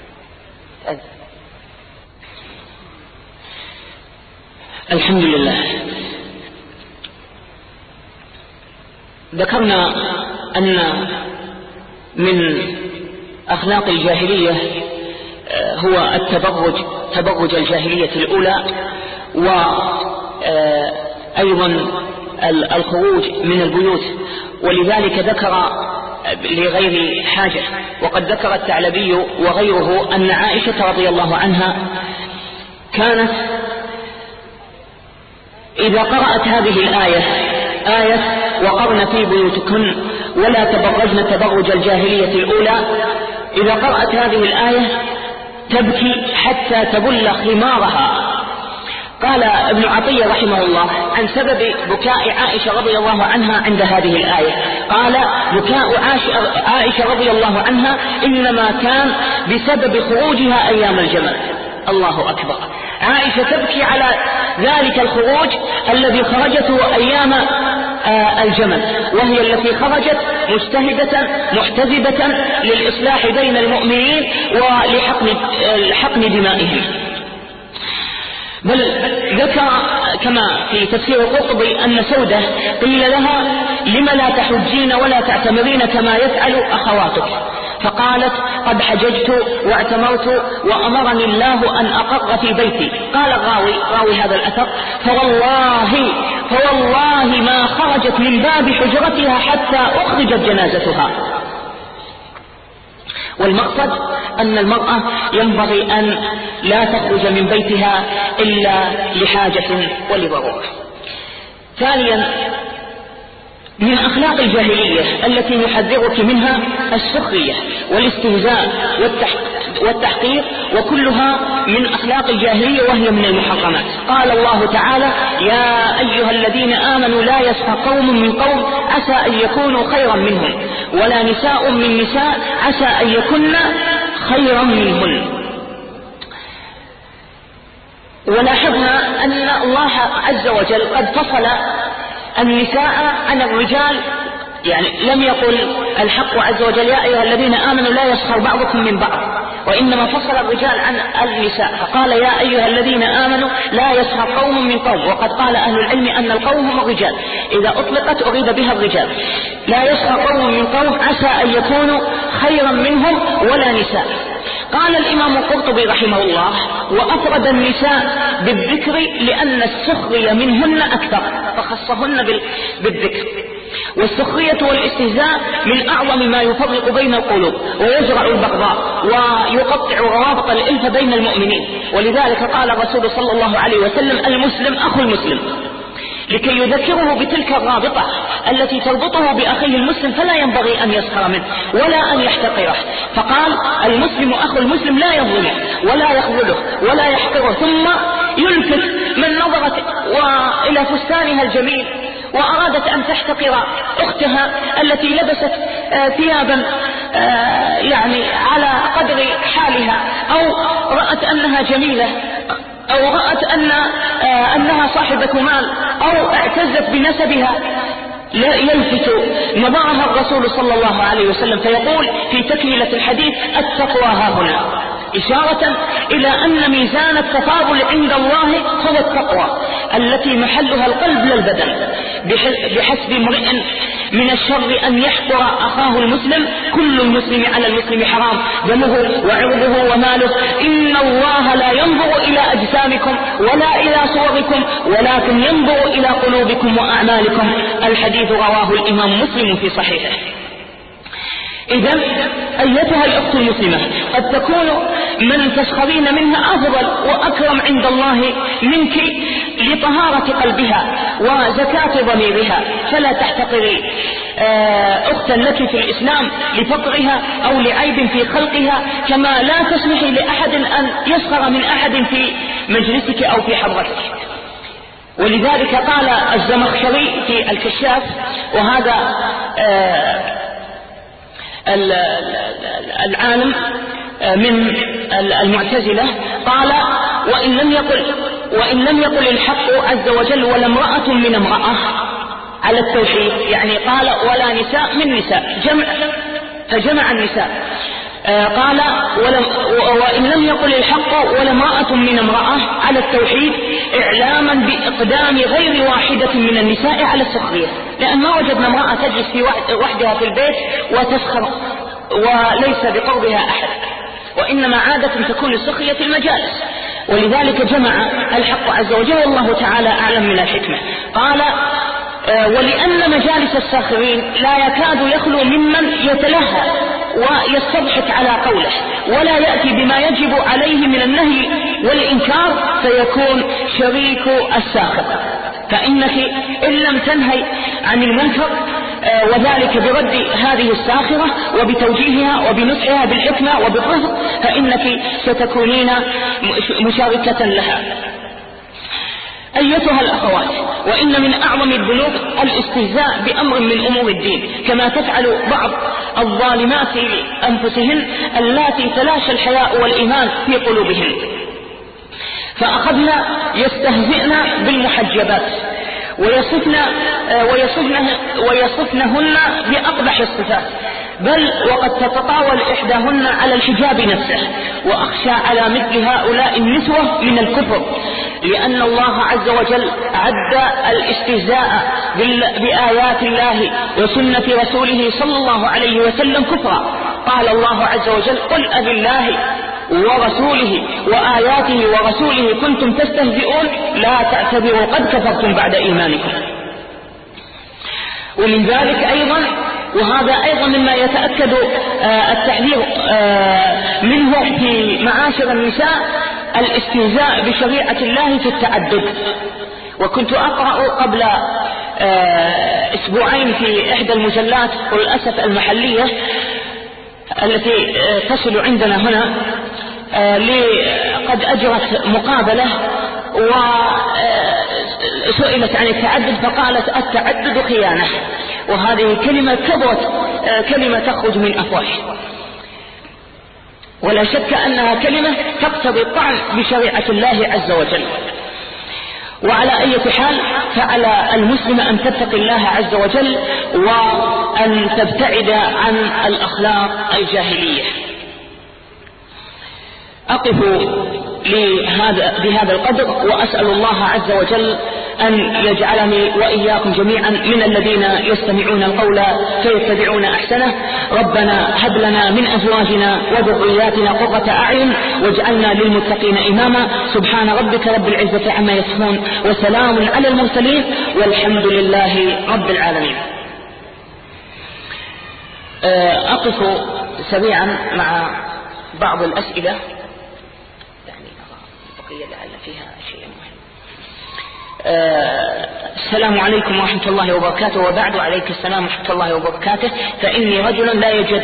Speaker 1: الحمد لله. ذكرنا أن من أخلاق الجاهلية هو تبرج الجاهلية الأولى، وأيضا الخروج من البيوت، ولذلك ذكر لغير حاجة. وقد ذكر الثعلبي وغيره أن عائشة رضي الله عنها كانت إذا قرأت هذه الآية، آية وقرن في بيوتكن ولا تبرجن تبرج الجاهلية الأولى، إذا قرأت هذه الآية تبكي حتى تبل خمارها. قال ابن عطية رحمه الله عن سبب بكاء عائشة رضي الله عنها عند هذه الآية، قال بكاء عائشة رضي الله عنها إنما كان بسبب خروجها أيام الجمل. الله أكبر، عائشة تبكي على ذلك الخروج الذي خرجته أيام الجمل، وهي التي خرجت مجتهدة محتسبة للإصلاح بين المؤمنين ولحقن دمائهم. بل ذكر كما في تفسير القرطبي أن سودة قيل لها لم لا تحجين ولا تعتمرين كما يفعل أخواتك، فقالت قد حججت واعتمرت وأمرني الله أن أقر في بيتي. قال راوي هذا الأثر فوالله ما خرجت من باب حجرتها حتى أخرجت جنازتها. والمقصد أن المرأة ينبغي أن لا تخرج من بيتها إلا لحاجة ولضرورة. ثانيا، من أخلاق الجاهلية التي نحذرك منها السخرية والاستهزاء والتحقير، وكلها من أخلاق الجاهلية وهي من المحرمات. قال الله تعالى يا أيها الذين آمنوا لا يسخر قوم من قوم عسى أن يكونوا خيرا منهم ولا نساء من نساء عسى أن يكن خيرا منهن. ولاحظنا أن الله عز وجل قد فصل النساء عن الرجال، يعني لم يقل الحق عز وجل يا أيها الذين آمنوا لا يسخر بعضكم من بعض، وإنما فصل الرجال عن النساء فقال يا أيها الذين آمنوا لا يسخر قوم من قوم. وقد قال أهل العلم أن القوم هم الرجال، إذا أطلقت أريد بها الرجال. لا يسخر قوم من قوم عسى أن يكونوا خيرا منهم ولا نساء. قال الإمام القرطبي رحمه الله وأفرد النساء بالذكر لأن السخرية منهن أكثر فخصهن بالذكر. والسخرية والاستهزاء من أعظم ما يفرق بين القلوب ويزرع البغضاء ويقطع روابط الألفة بين المؤمنين. ولذلك قال الرسول صلى الله عليه وسلم المسلم أخو المسلم، لكي يذكره بتلك الرابطة التي تربطه بأخيه المسلم، فلا ينبغي أن يسخر منه ولا أن يحتقره. فقال المسلم أخو المسلم لا يظلمه ولا يخذله ولا يحقره. ثم يلفت من نظرت إلى فستانها الجميل وأرادت أن تحتقر أختها التي لبست ثيابا يعني على قدر حالها، أو رأت أنها جميلة، أو رأت أنها صاحبة مال، أو اعتزت بنسبها، يلفت نظرها الرسول صلى الله عليه وسلم فيقول في تكملة الحديث التقوى هاهنا، إشارة إلى أن ميزان التفاضل عند الله هو التقوى التي محلها القلب لا البدن. بحسب امرئ من الشر أن يحقر أخاه المسلم، كل المسلم على المسلم حرام دمه وعرضه وماله، إن الله لا ينظر إلى أجسامكم ولا إلى صوركم ولكن ينظر إلى قلوبكم وأعمالكم. الحديث رواه الإمام مسلم في صحيحه. إذن أيتها الأخت المسلمة قد تكون من تسخرين منها أفضل وأكرم عند الله منك لطهارة قلبها وزكاة ضميرها، فلا تحتقري أختا لك في الإسلام لفقرها أو لعيب في خلقها، كما لا تسمحي لأحد أن يسخر من أحد في مجلسك أو في حضرتك. ولذلك قال الزمخشري في الكشاف، وهذا العالم من المعتزلة، قال وإن لم يقل الحق عز وجل ولا امرأة من امرأة على التوحيد، يعني قال ولا نساء من نساء، فجمع النساء. قال وإن لم يقل الحق ولا امرأة من امرأة على التوحيد إعلاما بإقدام غير واحدة من النساء على السخرية، لأن ما وجدنا امرأة تجلس في وحدها في البيت وتسخر وليس بقربها أحد، وإنما عادة تكون السخرية في المجالس. ولذلك جمع الحق عز وجل والله تعالى أعلم من الحكمة. قال ولأن مجالس الساخرين لا يكاد يخلو ممن يتلهى ويستضحك على قوله ولا يأتي بما يجب عليه من النهي والإنكار فيكون شريك الساخر. فإنك إن لم تنهي عن المنكر وذلك برد هذه الساخرة وبتوجيهها وبنصحها بالحكمة وبالرفق، فإنك ستكونين مشاركة لها. أيتها الأخوات، وإن من أعظم الذنوب الاستهزاء بأمر من أمور الدين، كما تفعل بعض الظالمات لأنفسهن اللاتي تلاشى الحياء والإيمان في قلوبهن، فأخذنا يستهزئن بالمحجبات ويصفنهن بأقبح الصفات، بل وقد تتطاول إحداهن على الحجاب نفسه. وأخشى على مثل هؤلاء النسوة من الكفر، لأن الله عز وجل عد الاستهزاء بآيات الله وسنة رسوله صلى الله عليه وسلم كفرا. قال الله عز وجل: قل أبي الله ورسوله وآياته ورسوله كنتم تستهزئون لا تعتذروا قد كفرتم بعد إيمانكم. ومن ذلك أيضا، وهذا أيضا مما يتأكد التحذير منه في معاشر النساء، الاستهزاء بشريعة الله في التعدد. وكنت أقرأ قبل أسبوعين في إحدى المجلات وللأسف المحلية التي تصل عندنا هنا، قد أجرت مقابلة وسئلت عن التعدد فقالت: التعدد خيانة. وهذه كلمة كبرت، كلمة تخرج من أفواه، ولا شك أنها كلمة تقتضي الطعن بشريعة الله عز وجل. وعلى أي حال فعلى المسلم أن تتقي الله عز وجل وأن تبتعد عن الأخلاق الجاهلية. أقف بهذا القدر، وأسأل الله عز وجل أن يجعلني وإياكم جميعا من الذين يستمعون القول فيتبعون أحسنه. ربنا هب لنا من أزواجنا وذرياتنا قرة أعين واجعلنا للمتقين إماما. سبحان ربك رب العزة عما يصفون، وسلام على المرسلين، والحمد لله رب العالمين. أقف سريعا مع بعض الأسئلة، يعني بقية لعل فيها شيء مهم. السلام عليكم ورحمة الله وبركاته. وبعد عليك السلام ورحمة الله وبركاته. فإني رجل لا يوجد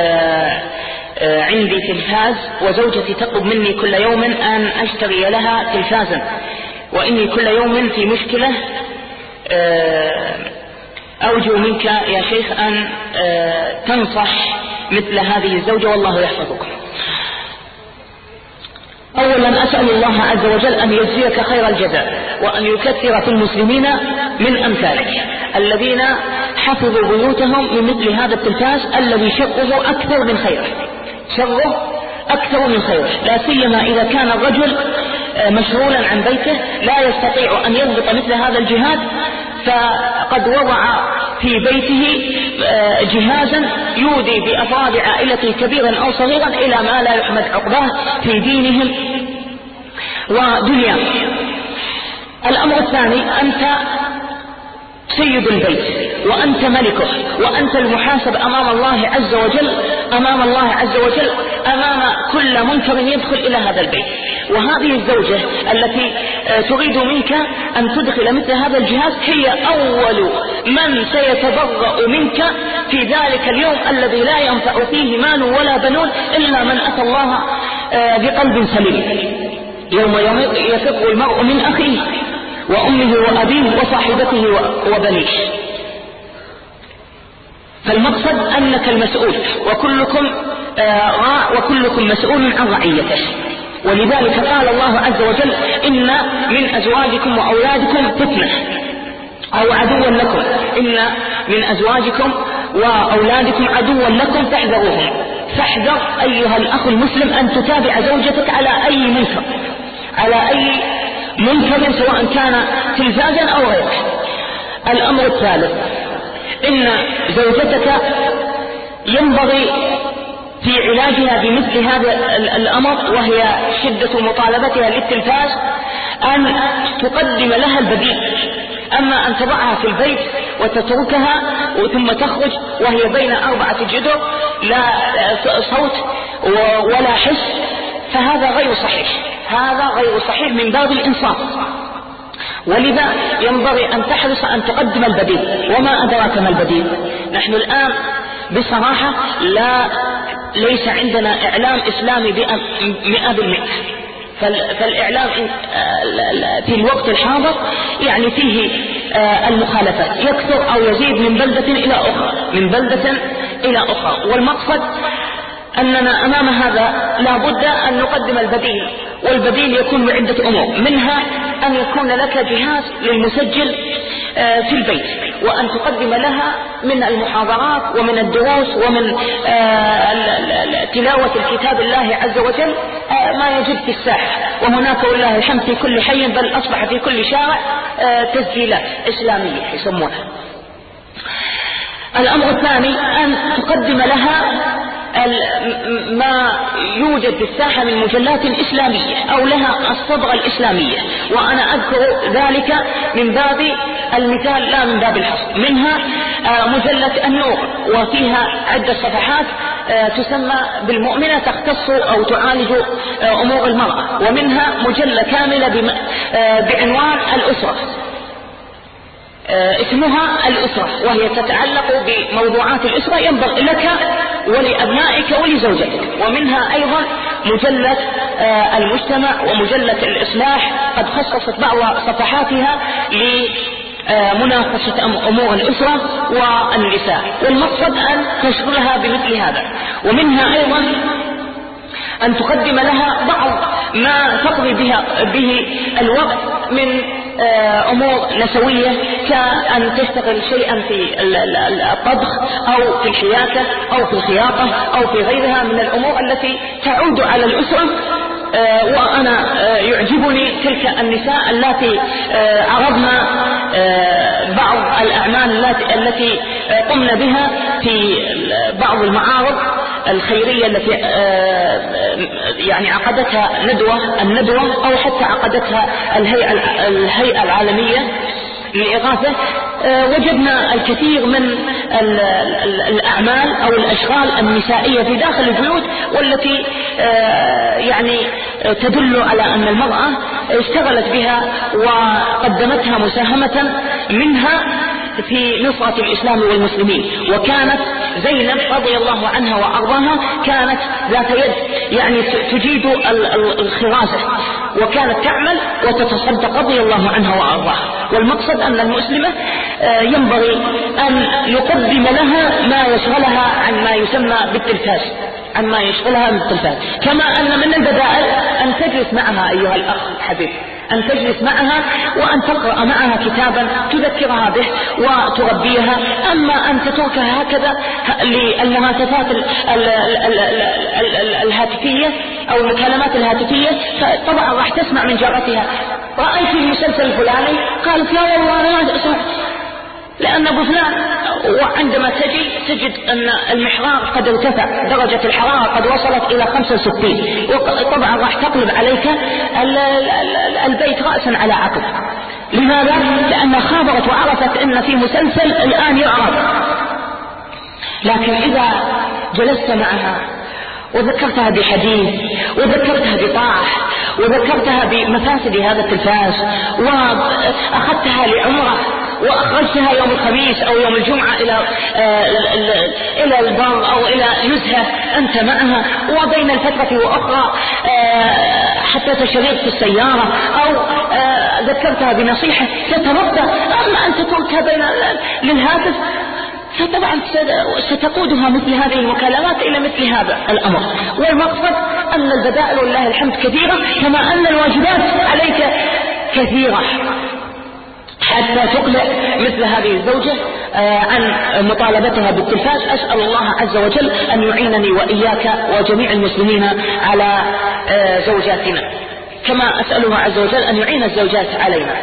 Speaker 1: عندي تلفاز، وزوجتي تطلب مني كل يوم أن أشتري لها تلفازا، وإني كل يوم في مشكلة. أرجو منك يا شيخ أن تنصح مثل هذه الزوجة، والله يحفظكم. أولا أسأل الله عز وجل أن يجزيك خير الجزاء، وأن يكثر في المسلمين من أمثالك الذين حفظوا بيوتهم من مثل هذا التلفاز الذي شره أكثر من خيره، شره أكثر من خيره، لا سيما إذا كان الرجل مشغولا عن بيته لا يستطيع أن يضبط مثل هذا الجهاز، فقد وضع في بيته جهازا يودي بأفراد عائلته كبيرا أو صغيرا إلى ما لا يحمد عقباه في دينهم ودنياهم. الأمر الثاني، أنت سيد البيت وأنت ملكه، وأنت المحاسب أمام الله عز وجل، أمام كل منكر يدخل إلى هذا البيت. وهذه الزوجة التي تريد منك أن تدخل مثل هذا الجهاز هي أول من سيتبرأ منك في ذلك اليوم الذي لا ينفع فيه مال ولا بنون إلا من أتى الله بقلب سليم. يوم يفر المرء من أخيه وأمه وأبيه وصاحبته وبنيه. فالمقصد أنك المسؤول، وكلكم راع وكلكم مسؤول عن رعيته. ولذلك قال الله عز وجل: إن من أزواجكم وأولادكم فتنة أو عدوا لكم، إن من أزواجكم وأولادكم عدوا لكم فاحذروهم. فاحذر أيها الأخ المسلم أن تتابع زوجتك على أي منكر سواء كان تلفازا أو غيره. الأمر الثالث، إن زوجتك ينبغي في علاجها بمثل هذا الأمر، وهي شدة مطالبتها للتلفاز، أن تقدم لها البديل. أما أن تضعها في البيت وتتركها ثم تخرج وهي بين 4 جدر لا صوت ولا حس، فهذا غير صحيح، هذا غير صحيح من باب الإنصاف. ولذا ينبغي أن تحرص أن تقدم البديل. وما أدراك ما البديل؟ نحن الآن بصراحة ليس عندنا إعلام إسلامي 100%، فالإعلام في الوقت الحاضر يعني فيه المخالفات يكثر أو يزيد من بلدة إلى أخرى، والمقصد أننا أمام هذا لا بد أن نقدم البديل، والبديل يكون بعدة أمور، منها أن يكون لك جهاز للمسجل في البيت، وأن تقدم لها من المحاضرات ومن الدروس ومن تلاوة الكتاب الله عز وجل ما يجب في الساحة، وهناك والله الحمد في كل حي بل أصبح في كل شارع تسجيلات إسلامية يسمونها. الأمر الثاني أن تقدم لها ما يوجد في الساحة من مجلات إسلامية أو لها الصبغة الإسلامية، وأنا أذكر ذلك من باب المثال لا من باب الحصر. منها مجلة النور وفيها عدة صفحات تسمى بالمؤمنة تختص أو تعالج أمور المرأة، ومنها مجلة كاملة بعنوان الأسرة اسمها الأسرة، وهي تتعلق بموضوعات الأسرة ينبغي لك ولأبنائك ولزوجتك. ومنها أيضا مجلة المجتمع ومجلة الإصلاح قد خصصت بعض صفحاتها لمناقشة أمور الأسرة والنساء، والمقصد أن تشغلها بمثل هذا. ومنها أيضا أن تقدم لها بعض ما تقضي به الوقت من أمور نسوية، كأن تشتغل شيئا في الطبخ أو في الحياكة أو في الخياطة أو في غيرها من الأمور التي تعود على الأسرة. وأنا يعجبني تلك النساء التي عرضنا بعض الأعمال التي قمنا بها في بعض المعارض الخيرية التي يعني عقدتها الندوة أو حتى عقدتها الهيئة العالمية للإغاثة. وجدنا الكثير من الأعمال أو الأشغال النسائية في داخل البيوت، والتي يعني تدل على أن المرأة اشتغلت بها وقدمتها مساهمة منها في نصرة الإسلام والمسلمين. وكانت زينب رضي الله عنها وأرضاها كانت ذات يد يعني تجيد الخراسة، وكانت تعمل وتتصدق رضي الله عنها وأرضاها. والمقصد أن المسلمة ينبغي أن يقدم لها ما يشغلها عن ما يسمى بالتلفاز، كما أن من البدائل أن تجلس معها أيها الأخ الحبيب، أن تجلس معها وأن تقرأ معها كتابا تذكرها به وتربيها. أما أن تتركها هكذا للمهاتفات الهاتفية أو المكالمات الهاتفية، فطبعا راح تسمع من جارتها رأيت المسلسل الفلاني، قالت لا والله أنا أسمع لأن أبو فلان. وعندما تجد أن المحرار قد ارتفع، درجة الحرارة قد وصلت إلى 65، وطبعا راح تقلب عليك البيت رأسا على عقب. لماذا؟ لأنها خابرت وعرفت أن في مسلسل الآن يعرض. لكن إذا جلست معها وذكرتها بحديث وذكرتها بطاعة وذكرتها بمفاسد هذا التلفاز وأخذتها لعمره وأخرجتها يوم الخميس أو يوم الجمعة إلى البر أو إلى نزهة أنت معها، وبين الفترة وأخرى حتى تشريك في السيارة أو ذكرتها بنصيحة تتربى. أما أن تتركها بين للهاتف فطبعا ستقودها مثل هذه المكالمات إلى مثل هذا الأمر. والمقصد أن البدائل والله الحمد كثيرة، كما أن الواجبات عليك كثيرة حتى تقلع مثل هذه الزوجة عن مطالبتها بالتلفاز. أسأل الله عز وجل أن يعينني وإياك وجميع المسلمين على زوجاتنا، كما أسأله عز وجل أن يعين الزوجات علينا.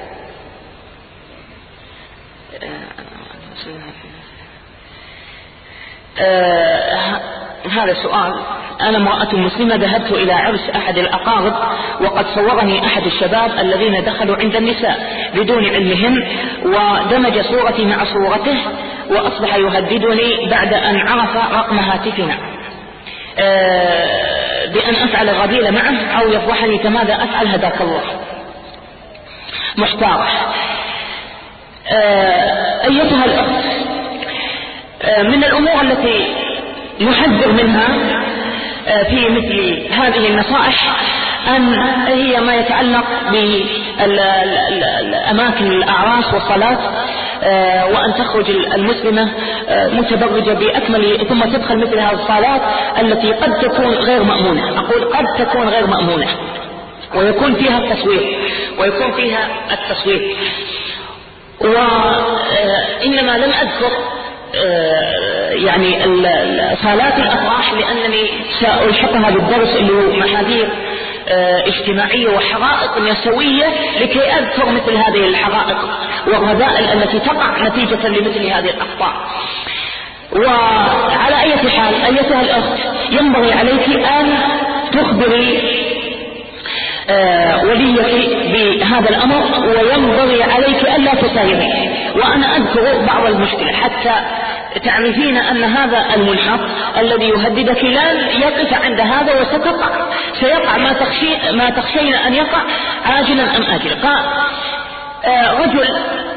Speaker 1: هذا سؤال: أنا امرأة مسلمة ذهبت إلى عرس أحد الأقارب، وقد صورني أحد الشباب الذين دخلوا عند النساء بدون علمهم، ودمج صورتي مع صورته، وأصبح يهددني بعد أن عرف رقم هاتفنا بأن أفعل الغبيل معه أو يفضحني، فماذا أفعل؟ هداك الله. محتار. أيتها الأخت، من الأمور التي نحذر منها في مثل هذه النصائح أن هي ما يتعلق بأماكن الأعراس والصلاة، وأن تخرج المسلمة متبرجة بأكمل ثم تدخل مثل هذه الصالات التي قد تكون غير مأمونة. أقول قد تكون غير مأمونة ويكون فيها التصوير وإنما لم أذكر يعني صالات الأفراح لأنني سألحقها بالدرس اللي هو محاذير اجتماعية وحرائق نسوية لكي أذكر مثل هذه الحرائق والرذائل التي تقع نتيجة لمثل هذه الأخطاء. وعلى أي حال أيتها الأخت ينبغي عليك أن تخبري وليك بهذا الأمر، وينبغي عليك ألا تسايري. وأنا أذكر بعض المشكلة حتى تعرفين أن هذا المنحط الذي يهددك لن يقف عند هذا سيقع ما تخشين أن يقع عاجلا أم آجلا. رجل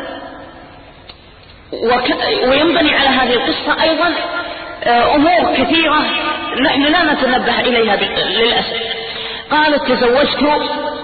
Speaker 1: وينبني على هذه القصة أيضا أمور كثيرة نحن لا نتنبه إليها للأسف. قالت تزوجت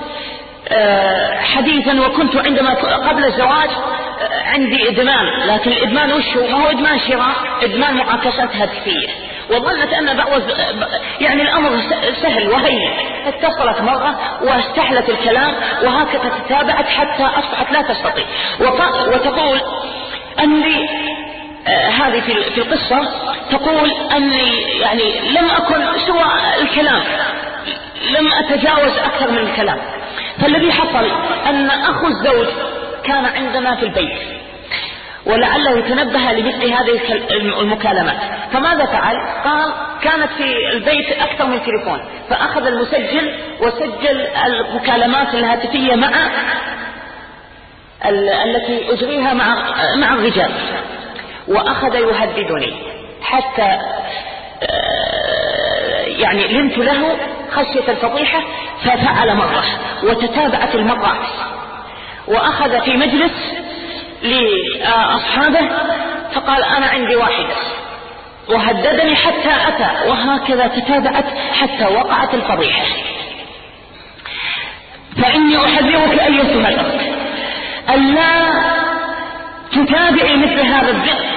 Speaker 1: حديثا وكنت عندما قبل الزواج عندي إدمان، لكن الإدمان وشو؟ ما هو إدمان شراء، إدمان معاكسات هاتفية. وظنت أن يعني الأمر سهل وهين. اتصلت مرة واستحلت الكلام وهكذا تتابعت حتى أصبحت لا تستطيع. وتقول أني هذه في القصة تقول أني يعني لم أكن سوى الكلام، لم أتجاوز أكثر من الكلام. فالذي حصل أن أخو الزوج كان عندنا في البيت ولعله يتنبه لمثل هذه المكالمات. فماذا فعل؟ قال كانت في البيت أكثر من تليفون، فأخذ المسجل وسجل المكالمات الهاتفية التي أجريها مع الرجال، وأخذ يهددني حتى يعني لمت له خشية الفضيحة. ففعل مرة وتتابعت المرات، وأخذ في مجلس لأصحابه فقال أنا عندي واحدة، وهددني حتى أتى، وهكذا تتابعت حتى وقعت الفضيحة. فإني أحذرك أيتها الأخت ألا تتابعي مثل هذا الذئب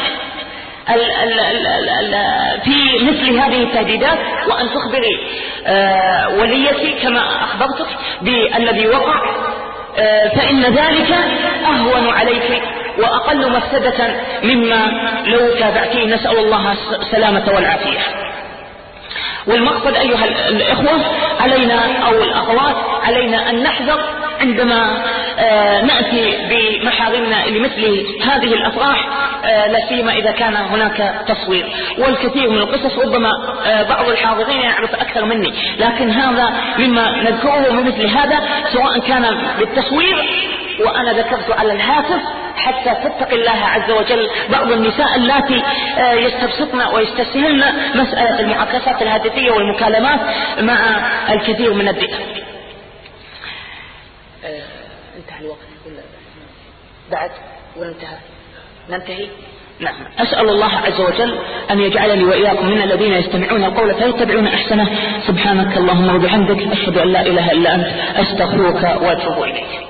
Speaker 1: في مثل هذه التهديدات، وأن تخبري وليتي كما أخبرتك بالذي وقع، فإن ذلك أهون عليك وأقل مفسدة مما لو تابعتيه. نسأل الله السلامة والعافية. والمقصد أيها الإخوة علينا أو الأخوات علينا أن نحذر عندما نأتي بمحارمنا لمثل هذه الأفراح، لا سيما إذا كان هناك تصوير. والكثير من القصص ربما بعض الحاضرين يعرف أكثر مني، لكن هذا مما نذكره بمثل هذا سواء كان بالتصوير وأنا ذكرت على الهاتف حتى تتقي الله عز وجل بعض النساء اللاتي يستبسطن ويستسهلن مسألة المعاكسات الهاتفية والمكالمات مع الكثير من الذئب. انتهى الوقت ولا بعد وانتهى؟ ننتهي. نعم. أسأل الله عز وجل أن يجعلني وإياكم من الذين يستمعون القول فيتبعون أحسنه. سبحانك اللهم وبحمدك، أشهد أن لا إله إلا أنت، أستغفرك وأتوب إليك.